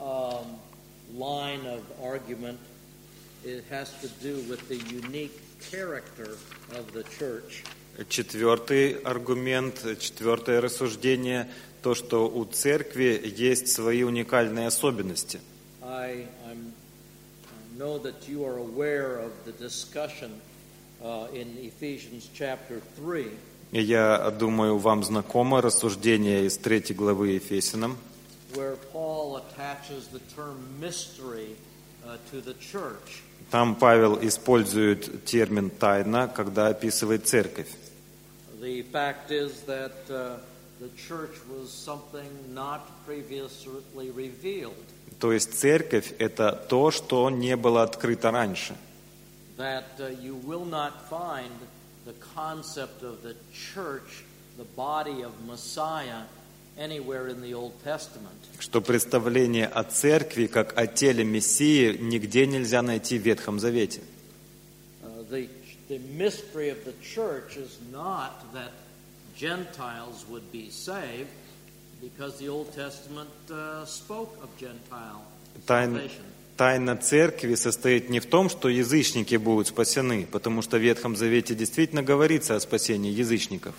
line of argument, it has to do with the unique character of the church. Четвертый аргумент, четвертое рассуждение, то, что у церкви есть свои уникальные особенности. I know that you are aware of the discussion in Ephesians chapter 3. Я думаю, вам знакомо рассуждение из 3 главы Ефесянам, Where Paul attaches the term mystery to the church. Там Павел использует термин «тайна», когда описывает церковь. The fact is that the church was something not previously revealed. То есть церковь – это то, что не было открыто раньше. That you will not find the concept of the church, the body of Messiah, anywhere in the Old Testament. Что представление о церкви как о теле Мессии нигде нельзя найти в Ветхом Завете. The mystery of the church is not that Gentiles would be saved, because the Old Testament spoke of Gentile salvation. Тайна церкви состоит не в том, что язычники будут спасены, потому что в Ветхом Завете действительно говорится о спасении язычников.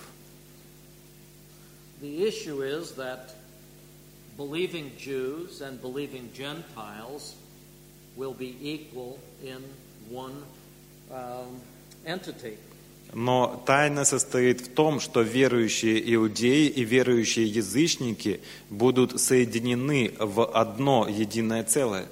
The issue is that believing Jews and believing Gentiles will be equal in one entity. Но тайна состоит в том, что верующие иудеи и верующие язычники будут соединены в одно единое целое.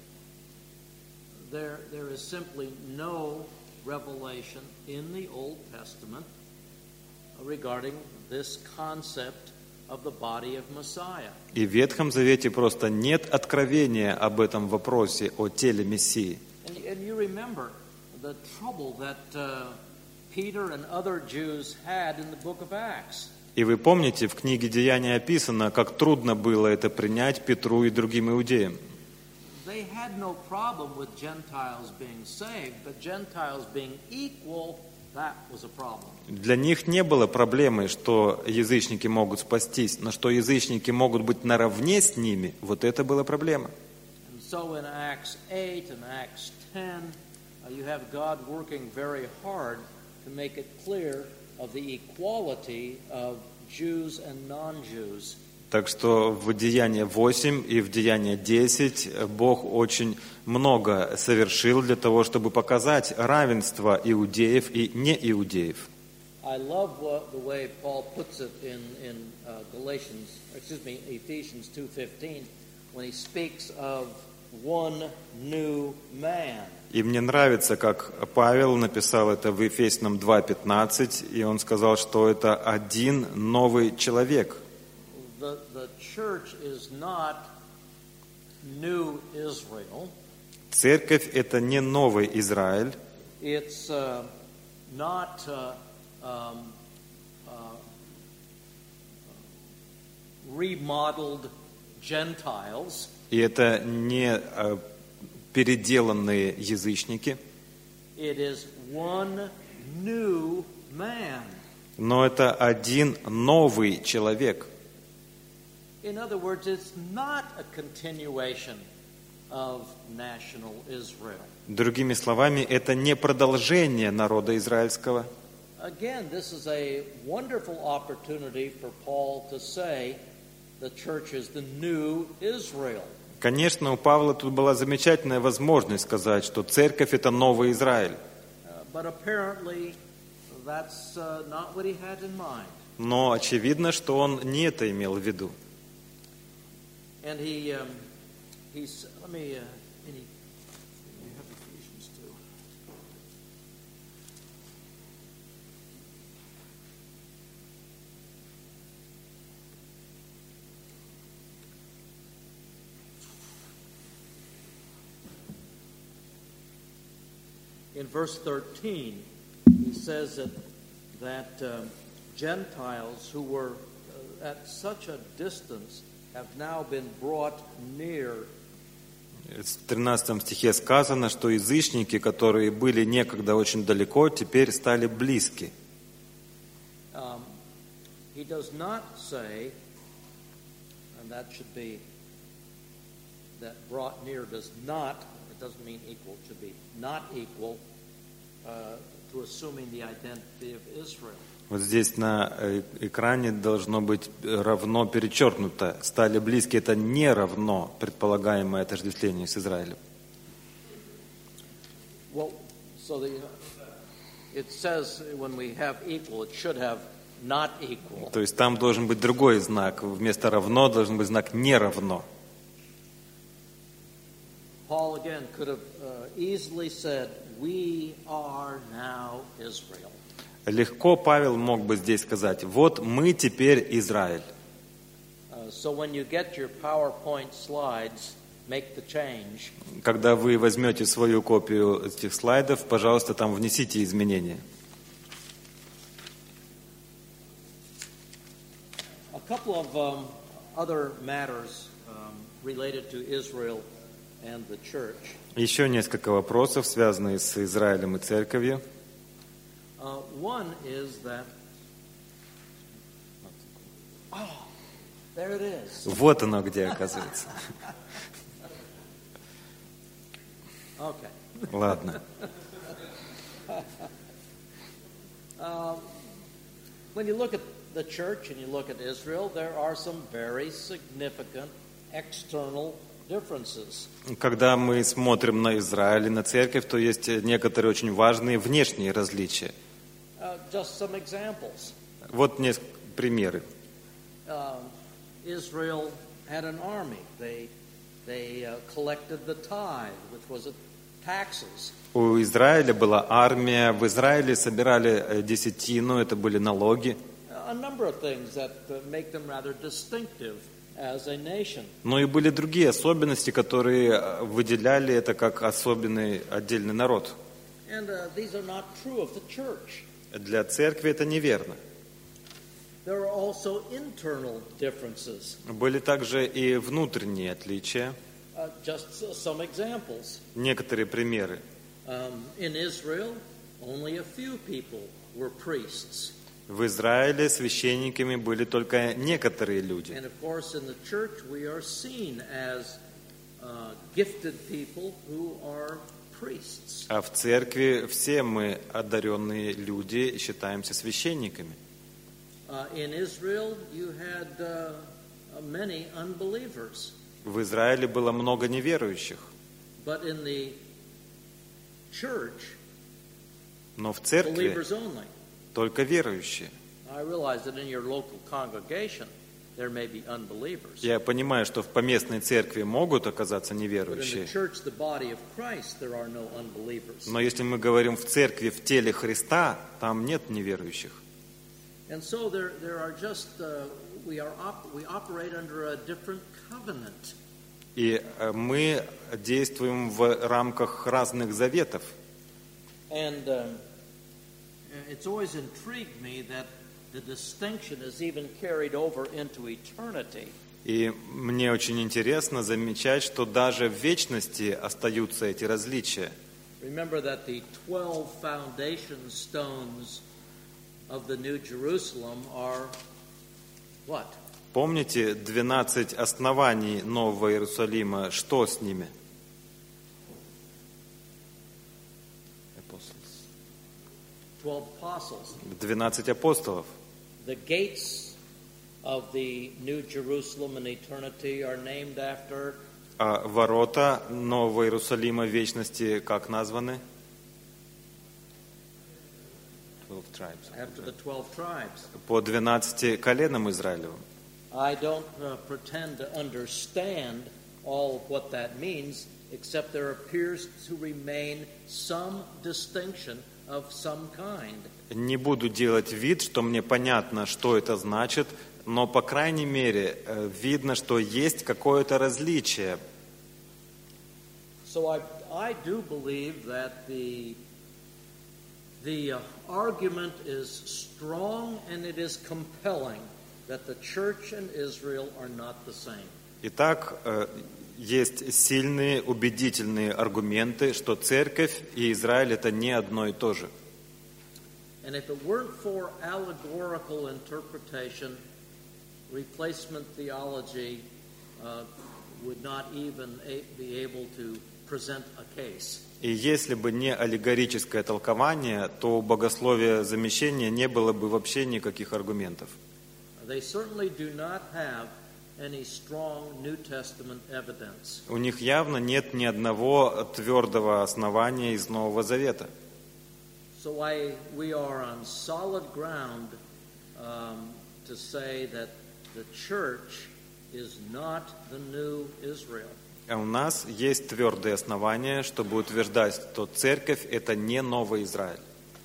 There is simply no revelation in the Old Testament regarding this concept of the body of Messiah. И в Ветхом Завете просто нет откровения об этом вопросе, о теле Мессии. And you remember the trouble that Peter and other Jews had in the book of Acts. И вы помните, в книге Деяний описано, как трудно было это принять Петру и другим иудеям. They had no problem with Gentiles being saved, but Gentiles being equal, that was a problem. Для них не было проблемы, что язычники могут спастись, но что язычники могут быть наравне с ними, вот это была проблема. And so in Acts 8 and Acts 10, you have God working very hard to make it clear of the equality of Jews and non-Jews. Так что в Деянии 8 и в Деянии 10 Бог очень много совершил для того, чтобы показать равенство иудеев и неиудеев. I love the way Paul puts it in Ephesians 2:15 when he speaks of one new man. И мне нравится, как Павел написал это в Ефесянам 2:15, и он сказал, что это один новый человек. The church is not new Israel. Церковь – это не новый Израиль. It's not remodeled Gentiles. И это не переделанные язычники. It is one new man. Но это один новый человек. In other words, it's not a continuation of national Israel. Другими словами, это не продолжение народа израильского. Again, this is a wonderful opportunity for Paul to say the church is the new Israel. Конечно, у Павла тут была замечательная возможность сказать, что церковь – это новый Израиль. but apparently that's not what he had in mind. Но очевидно, что он не это имел в виду. And he's let me you have Ephesians 2. In verse 13, he says that Gentiles who were at such a distance have now been brought near. В 13 стихе сказано, что язычники, которые были некогда очень далеко, теперь стали близки. He does not say, and that should be, that brought near does not, it doesn't mean equal, it should be not equal to assuming the identity of Israel. Вот здесь на экране должно быть равно перечеркнуто. Стали близки, это не равно предполагаемое отождествление с Израилем. Well, so it says when we have equal, it should have not equal. То есть там должен быть другой знак. Вместо равно должен быть знак не равно. Paul again could have easily said, "We are now Israel." Легко Павел мог бы здесь сказать: вот мы теперь Израиль. So when you get your PowerPoint slides, make the change. Когда вы возьмете свою копию этих слайдов, пожалуйста, там внесите изменения. A couple of other matters related to Israel and the church. Еще несколько вопросов, связанных с Израилем и церковью. One is that, there it is. Вот оно где, оказывается. Okay. Ладно. When you look at the church and you look at Israel, there are some very significant external differences. Когда мы смотрим на Израиль и на церковь, то есть некоторые очень важные внешние различия. Just some examples. Вот несколько примеры. Israel had an army. They collected the tithe, which was taxes. У Израиля была армия, в Израиле собирали десятину, это были налоги. A number of things that make them rather distinctive as a nation. Но и были другие особенности, которые выделяли это как особенный отдельный народ. And these are not true of the church. Для церкви это неверно. There are also internal differences. Были также и внутренние отличия. Just some examples. Некоторые примеры. In Israel, only a few people were priests. В Израиле священниками были только некоторые люди. And of course, in the church, we are seen as gifted people who are priests. А в церкви все мы одаренные люди, считаемся священниками. In Israel, you had many unbelievers. В Израиле было много неверующих. But in the church, Но в церкви believers only. только верующие. I realize that in your local congregation, there may be unbelievers. Я понимаю, что в поместной церкви могут оказаться But in the неверующие. church, the body of Christ, there are no unbelievers. Но если мы говорим в церкви, в теле Христа, там нет неверующих. And so there are just we operate under a different covenant. И мы действуем в рамках разных заветов. And it's always intrigued me that the distinction is even carried over into eternity. И мне очень интересно замечать, что даже в вечности остаются эти различия. Remember that the 12 foundation stones of the New Jerusalem are what? Помните 12 оснований Нового Иерусалима? Что с ними? 12 apostles. 12 апостолов. The gates of the New Jerusalem in eternity are named after А ворота Нового Иерусалима в вечности как названы? 12 tribes. after the 12 tribes. По 12 коленам Израилевым. I don't pretend to understand all of what that means, except there appears to remain some distinction of some kind. Не буду делать вид, что мне понятно, что это значит, но, по крайней мере, видно, что есть какое-то различие. So I do believe that the argument is strong and it is compelling that the church and Israel are not the same. Итак, есть сильные, убедительные аргументы, что церковь и Израиль – это не одно и то же. And if it weren't for allegorical interpretation, replacement theology would not even be able to present a case. И если бы не аллегорическое толкование, то у богословия замещения не было бы вообще никаких аргументов. They certainly do not have any strong New Testament evidence. У них явно нет ни одного твердого основания из Нового Завета. So we are on solid ground to say that the church is not the new Israel. А у нас есть твердые основания, чтобы утверждать, что церковь – это не Новый Израиль.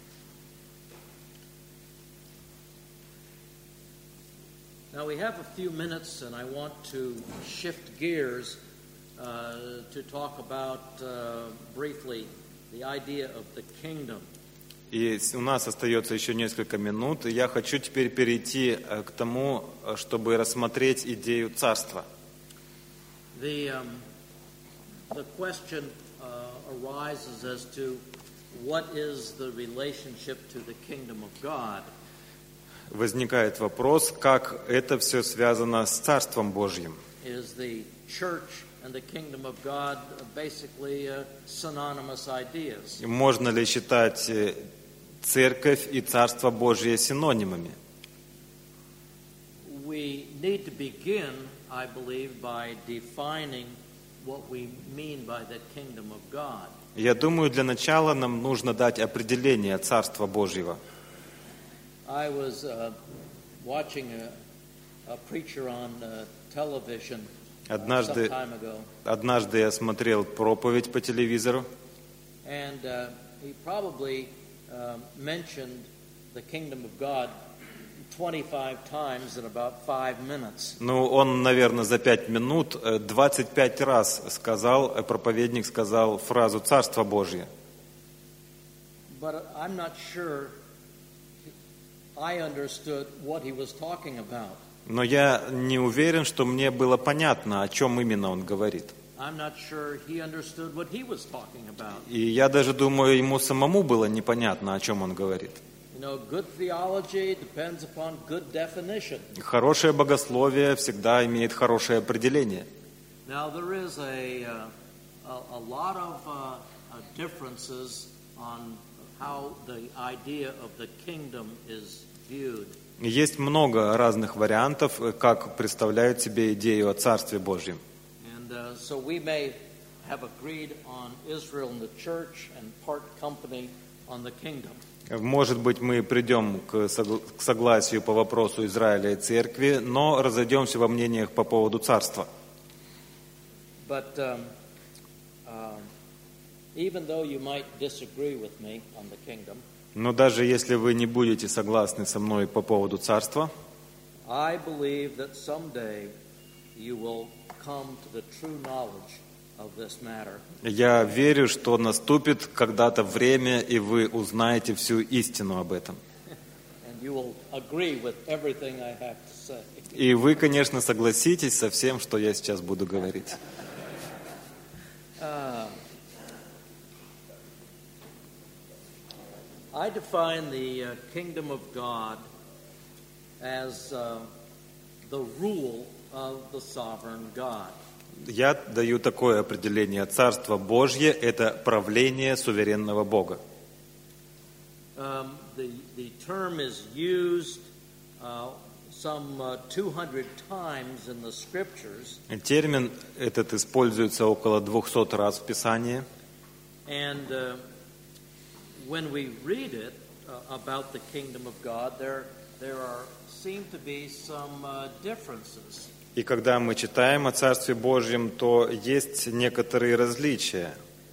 Now we have a few minutes, and I want to shift gears to talk about briefly the idea of the kingdom. И у нас остается еще несколько минут, и я хочу теперь перейти к тому, чтобы рассмотреть идею царства. The question arises as to what is the relationship to the kingdom of God. Возникает вопрос, как это все связано с Царством Божьим. Is the church and the kingdom of God basically synonymous ideas? Можно ли считать церковь и Царство Божье синонимами? We need to begin, I believe, by defining what we mean by the kingdom of God. Я думаю, для начала нам нужно дать определение Царства Божьего. I was watching a preacher on television some time ago. Однажды я смотрел проповедь по телевизору, And he probably mentioned the kingdom of God 25 times in about 5 minutes. ну, он, наверное, за 5 минут 25 раз проповедник сказал фразу «Царство Божье». But I'm not sure I understood what he was talking about. Но я не уверен, что мне было понятно, о чем именно он говорит. I'm not sure he understood what he was talking about. И я даже думаю, ему самому было непонятно, о чем он говорит. You know, good theology depends upon good definition. Хорошее богословие всегда имеет хорошее определение. Now there is a lot of differences on how the idea of the kingdom is viewed. Есть много разных вариантов, как представляют себе идею о Царстве Божьем. And so we may have agreed on Israel and the church and part company on the kingdom. Может быть, мы придем к согласию по вопросу Израиля и Церкви, но разойдемся во мнениях по поводу Царства. But even though you might disagree with me on the kingdom, Но даже если вы не будете согласны со мной по поводу Царства, I believe that someday you will come to the true knowledge of this matter. я верю, что наступит когда-то время, и вы узнаете всю истину об этом. And you will agree with everything I have to say. И вы, конечно, согласитесь со всем, что я сейчас буду говорить. I define the kingdom of God as the rule of the sovereign God. Я даю такое определение. Царство Божье – это правление суверенного Бога. The term is used some 200 times in the scriptures. Термин этот используется около 200 раз в Писании. And when we read it, about the kingdom of God, seem to be some differences. И когда мы читаем о Царстве Божьем, то есть некоторые различия.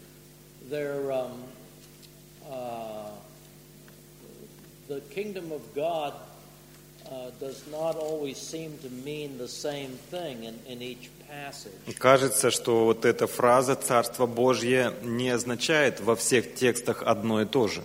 The kingdom of God does not always seem to mean the same thing in each passage. Кажется, что вот эта фраза «Царство Божье» не означает во всех текстах одно и то же.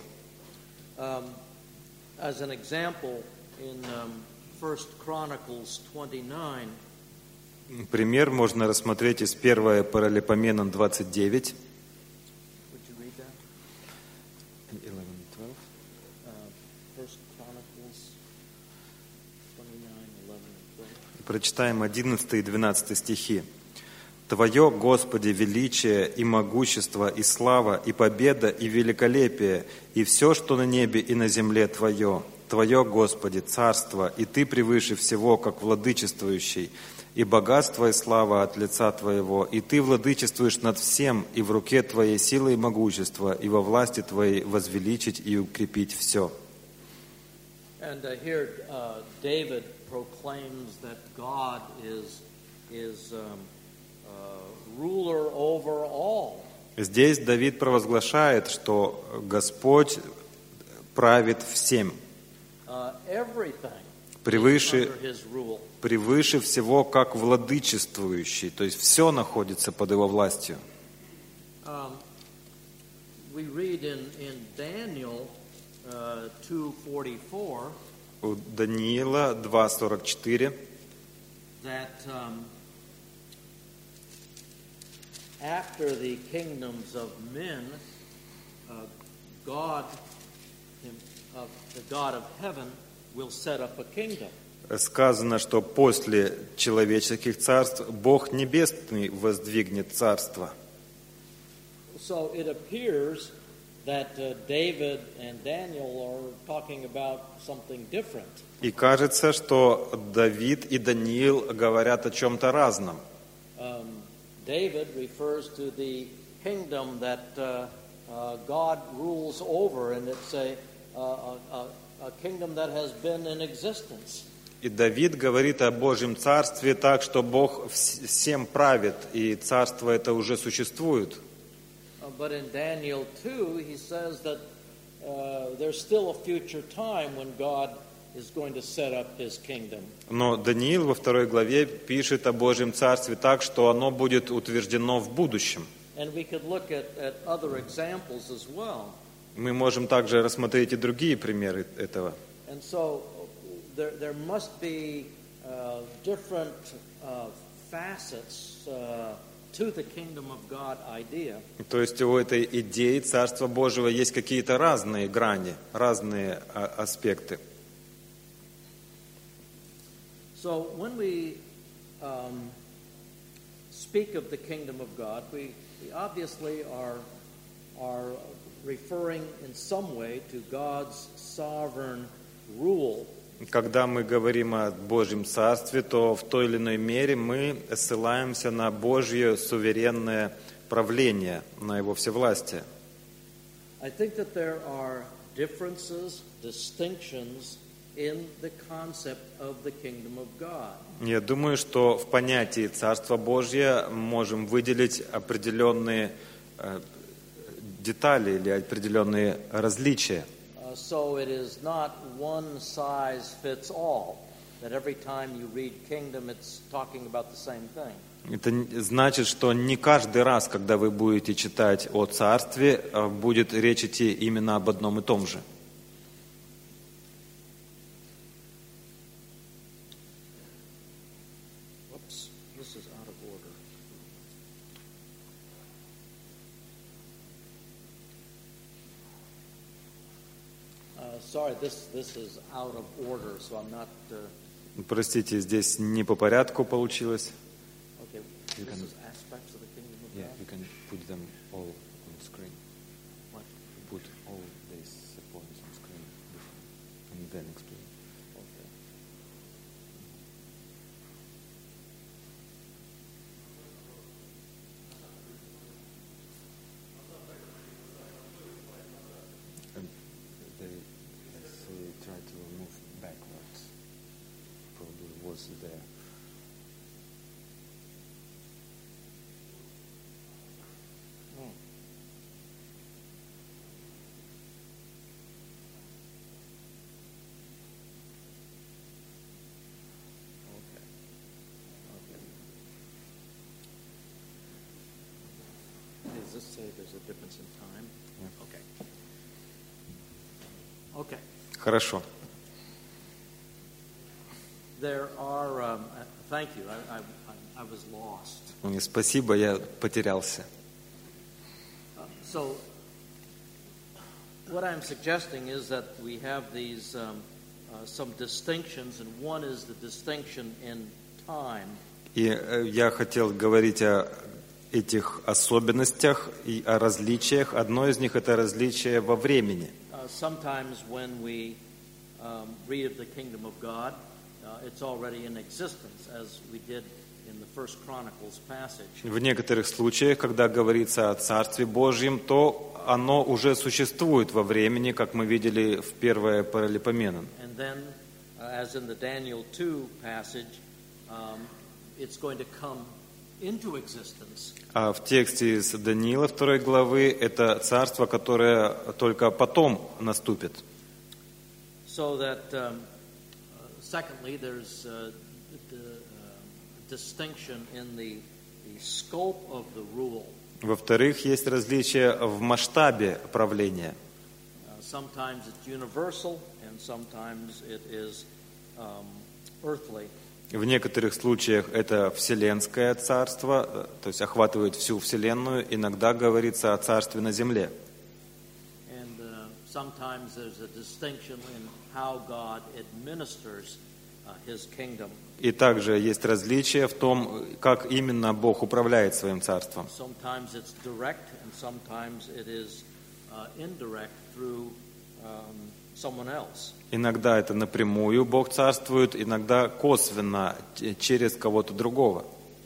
As an example, in 1 Chronicles 29, пример можно рассмотреть из 1 Паралипоменам 29. would you read that? 11, 12. 1 Chronicles 29, 11 and 12. Прочитаем 11 и 12 стихи. «Твое, Господи, величие и могущество, и слава, и победа, и великолепие, и все, что на небе и на земле Твое. Твое, Господи, царство, и Ты превыше всего, как владычествующий, и богатство и слава от лица Твоего, и Ты владычествуешь над всем, и в руке Твоей сила и могущество, и во власти Твоей возвеличить и укрепить все». And here David proclaims that God is ruler over all. Здесь Давид провозглашает, что Господь правит всем, Everything превыше, is under his rule. превыше всего, как владычествующий, то есть все находится под его властью. We read in Daniel 2:44 У Даниила 2:44 that after the kingdoms of men, the God of heaven will set up a kingdom. сказано, что после человеческих царств Бог Небесный воздвигнет царство. So it appears that David and Daniel are talking about something different. И кажется, что Давид и Даниил говорят о чем-то разном. David refers to the kingdom that God rules over, and it's a kingdom that has been in existence. И Давид говорит о Божьем царстве так, что Бог всем правит, и царство это уже существует. But in Daniel 2, he says that there's still a future time when God is going to set up his kingdom. Но Даниил во 2 главе пишет о Божьем царстве так, что оно будет утверждено в будущем. And we could look at other examples as well. Мы можем также рассмотреть и другие примеры этого. And so there must be different facets to the kingdom of God idea. То есть у этой идеи Царства Божьего есть какие-то разные грани, разные аспекты. So when we speak of the kingdom of God, we obviously are referring in some way to God's sovereign rule. Когда мы говорим о Божьем Царстве, то в той или иной мере мы ссылаемся на Божье суверенное правление, на Его всевластие. I think that there are differences, distinctions in the concept of the kingdom of God. Я думаю, что в понятии Царства Божье можем выделить определенные детали или определенные различия. So it is not one size fits all, that every time you read kingdom, it's talking about the same thing. Это значит, что не каждый раз, когда вы будете читать о Царстве, будет речь идти именно об одном и том же. Whoops, this is out of order. Sorry, this is out of order, so I'm not. Простите, здесь не по порядку получилось. Okay, this is aspects of the kingdom of God. You can put them all on screen. What? Put all these points on screen and then explain. Okay. this is there. Does this say there's a difference in time? Yeah. Okay. Okay. Хорошо. There are, thank you, I was lost. Спасибо, я потерялся. So, what I'm suggesting is that we have these some distinctions, and one is the distinction in time. И я хотел говорить о этих особенностях и о различиях. Одно из них – это различие во времени. Sometimes when we read of the kingdom of God, it's already in existence, as we did in the First Chronicles passage. В некоторых случаях, когда говорится о Царстве Божьем, то оно уже существует во времени, как мы видели в первое Паралипоменон. And then, as in the Daniel 2 passage, it's going to come into existence. А в тексте из Даниила 2 главы это царство, которое только потом наступит. So that, secondly, there's distinction in the scope of the rule. Во-вторых, есть различие в масштабе правления. Sometimes it's universal, and sometimes it is earthly. В некоторых случаях это вселенское царство, то есть охватывает всю вселенную. Иногда говорится о царстве на земле. And sometimes there's a distinction in how God administers His kingdom. И также есть различие в том, как именно Бог управляет своим царством. Sometimes it's direct, and sometimes it is indirect through someone else. Иногда это напрямую Бог царствует, иногда косвенно, через кого-то другого.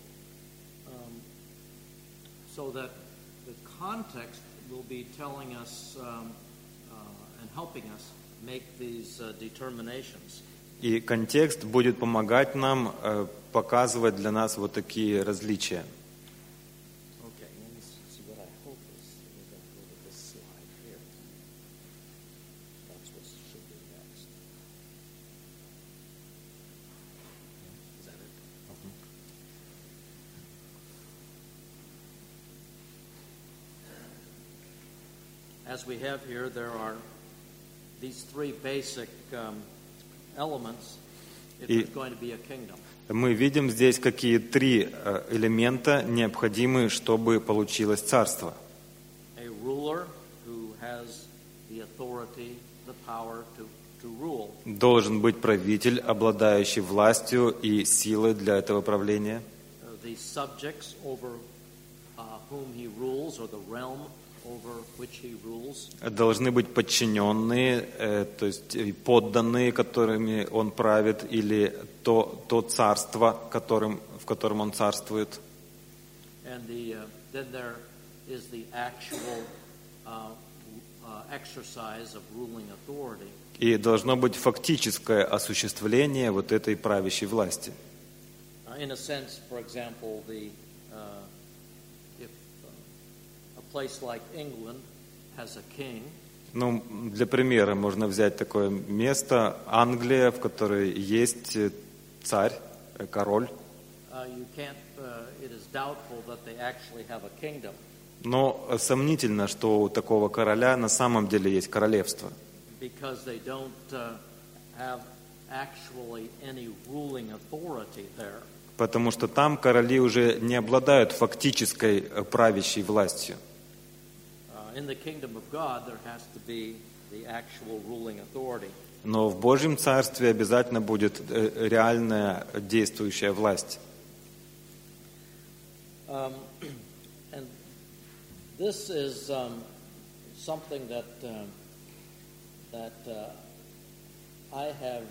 So that the context will be telling us and helping us make these determinations. И контекст будет помогать нам показывать для нас вот такие различия. Okay, let me see what I hope is. We're going to go to this slide here. That's what should be next. Is that it? As we have here, there are these three basic elements if there's going to be a kingdom. Мы видим здесь, какие три элемента необходимы, чтобы получилось царство. A ruler who has the authority, the power to rule. Должен быть правитель, обладающий властью и силой для этого правления. The subjects over whom he rules, or the realm over which he rules. Должны быть подчиненные, то есть подданные, которыми он правит, или то царство, в котором он царствует. And then there is the actual exercise of ruling authority. И должно быть фактическое осуществление вот этой правящей власти. In a sense, for example, if a place like England has a king, Ну, для примера можно взять такое место, Англия, в которой есть царь, король. you can't. It is doubtful that they actually have a kingdom. Но сомнительно, что у такого короля на самом деле есть королевство. Because they don't have actually any ruling authority there. Потому что там короли уже не обладают фактической правящей властью. In the kingdom of God, there has to be the actual ruling authority. Но в Божьем Царстве обязательно будет реальная действующая власть. And this is something that I have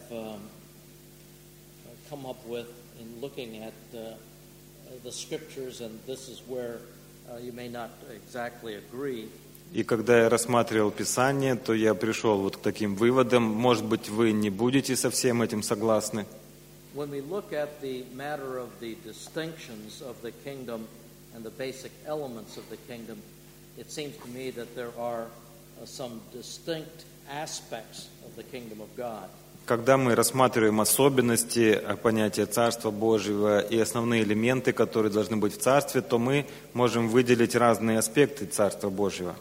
come up with in looking at the scriptures, and this is where you may not exactly agree. И когда я рассматривал Писание, то я пришел вот к таким выводам. Может быть, вы не будете со всем этим согласны. when we look at the matter of the distinctions of the kingdom and the basic elements of the kingdom, it seems to me that there are some distinct aspects of the kingdom of God. Когда мы рассматриваем особенности понятия Царства Божьего и основные элементы, которые должны быть в Царстве, то мы можем выделить разные аспекты Царства Божьего.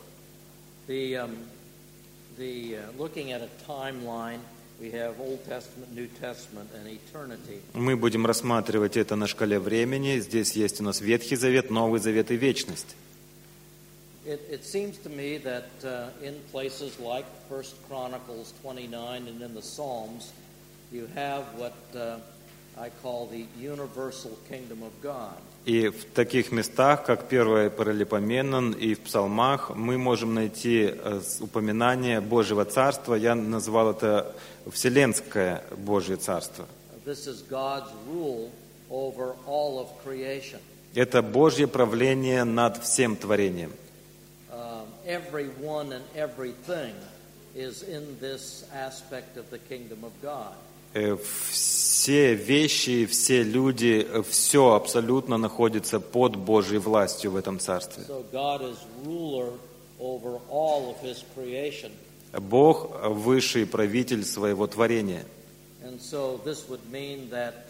Looking at a timeline, we have Old Testament, New Testament, and eternity. Мы будем рассматривать это на шкале времени. Здесь есть у нас Ветхий Завет, Новый Завет и Вечность. It seems to me that in places like 1 Chronicles 29 and in the Psalms, you have what I call the universal kingdom of God. И в таких местах, как 1 Паралипоменон и в Псалмах, мы можем найти упоминание Божьего Царства. Я назвал это Вселенское Божье Царство. This is God's rule over all of creation. Это Божье правление над всем творением. Everyone and everything is in this aspect of the kingdom of God. Все вещи, все люди, все абсолютно находится под Божьей властью в этом царстве. So God is ruler over all of His creation. Бог высший правитель своего творения. And so this would mean that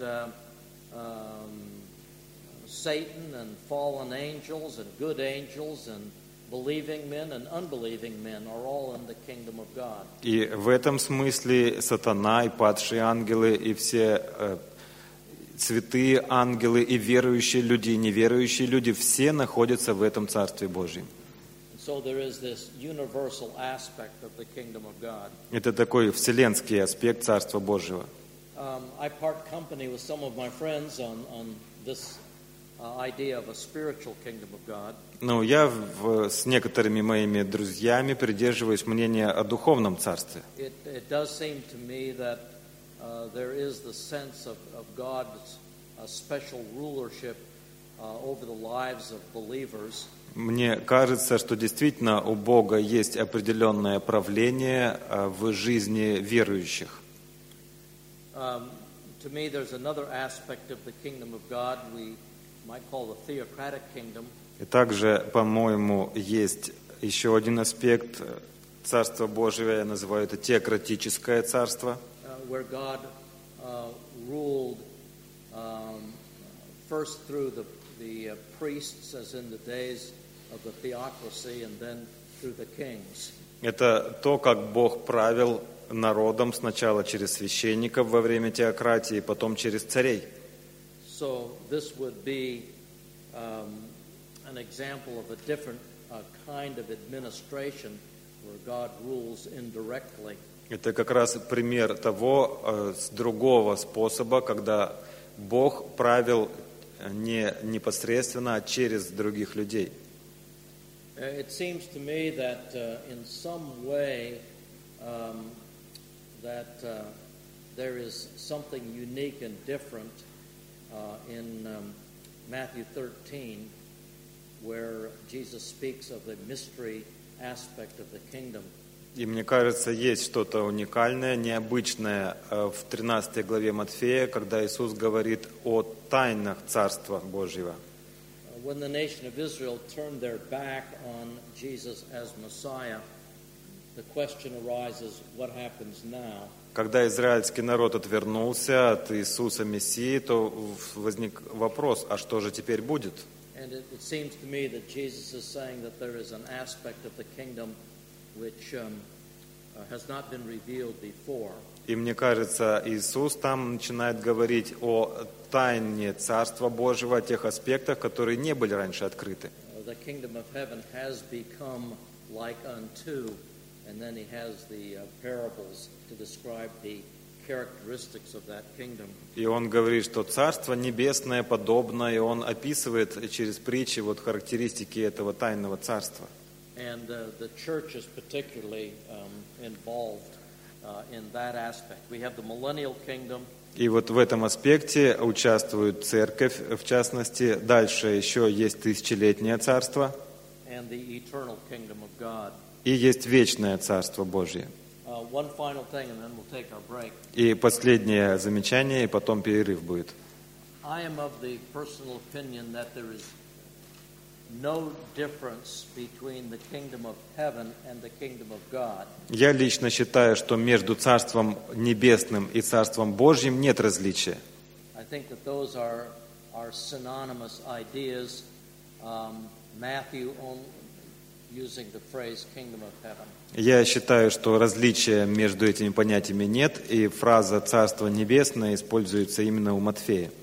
Satan and fallen angels and good angels and believing men and unbelieving men are all in the kingdom of God. И в этом смысле сатана и падшие ангелы и все святые ангелы и верующие люди и неверующие люди все находятся в этом Царстве Божьем. So there is this universal aspect of the kingdom of God. Это такой вселенский аспект Царства Божьего. I part company with some of my friends on this idea of a spiritual kingdom of God. Ну, я с некоторыми моими друзьями придерживаюсь мнения о духовном царстве. It does seem to me that there is the sense of God's special rulership over the lives of believers. Мне кажется, что действительно у Бога есть определенное правление в жизни верующих. To me, there's another aspect of the kingdom of God we might call the theocratic kingdom. И также, по-моему, есть еще один аспект Царства Божьего, я называю это теократическое царство, where God ruled first through the priests, as in the days of the theocracy, and then through the kings. Это то, как Бог правил народом сначала через священников во время теократии, потом через царей. So this would be an example of a different kind of administration where God rules indirectly. Это как раз пример того, с другого способа, когда Бог правил не непосредственно, а через других людей. It seems to me that in some way that there is something unique and different in Matthew 13, where Jesus speaks of the mystery aspect of the kingdom. И мне кажется, есть что-то уникальное, необычное в 13 главе Матфея, когда Иисус говорит о тайнах Царства Божьего. When the nation of Israel turned their back on Jesus as Messiah, the question arises, what happens now? Когда израильский народ отвернулся от Иисуса Мессии, то возник вопрос, а что же теперь будет? And it seems to me that Jesus is saying that there is an aspect of the kingdom which has not been revealed before. И мне кажется, Иисус там начинает говорить о тайне Царства Божьего, о тех аспектах, которые не были раньше открыты. The kingdom of heaven has become like unto, and then he has the parables to describe the characteristics of that kingdom. И он говорит, что Царство Небесное подобно, и он описывает через притчи вот характеристики этого тайного царства. And the church is particularly involved in that aspect. We have the millennial kingdom. И вот в этом аспекте участвует церковь, в частности. Дальше еще есть тысячелетнее царство. And the eternal kingdom of God. И есть вечное царство Божье. One final thing, and then we'll take our break. И последнее замечание, и потом перерыв будет. I am of the personal opinion that there is no difference between the kingdom of heaven and the kingdom of God. Я лично считаю, что между Царством Небесным и Царством Божьим нет различия. I think that those are synonymous ideas. Matthew using the phrase kingdom of heaven. Я считаю, что различия между этими понятиями нет, и фраза «Царство Небесное» используется именно у Матфея.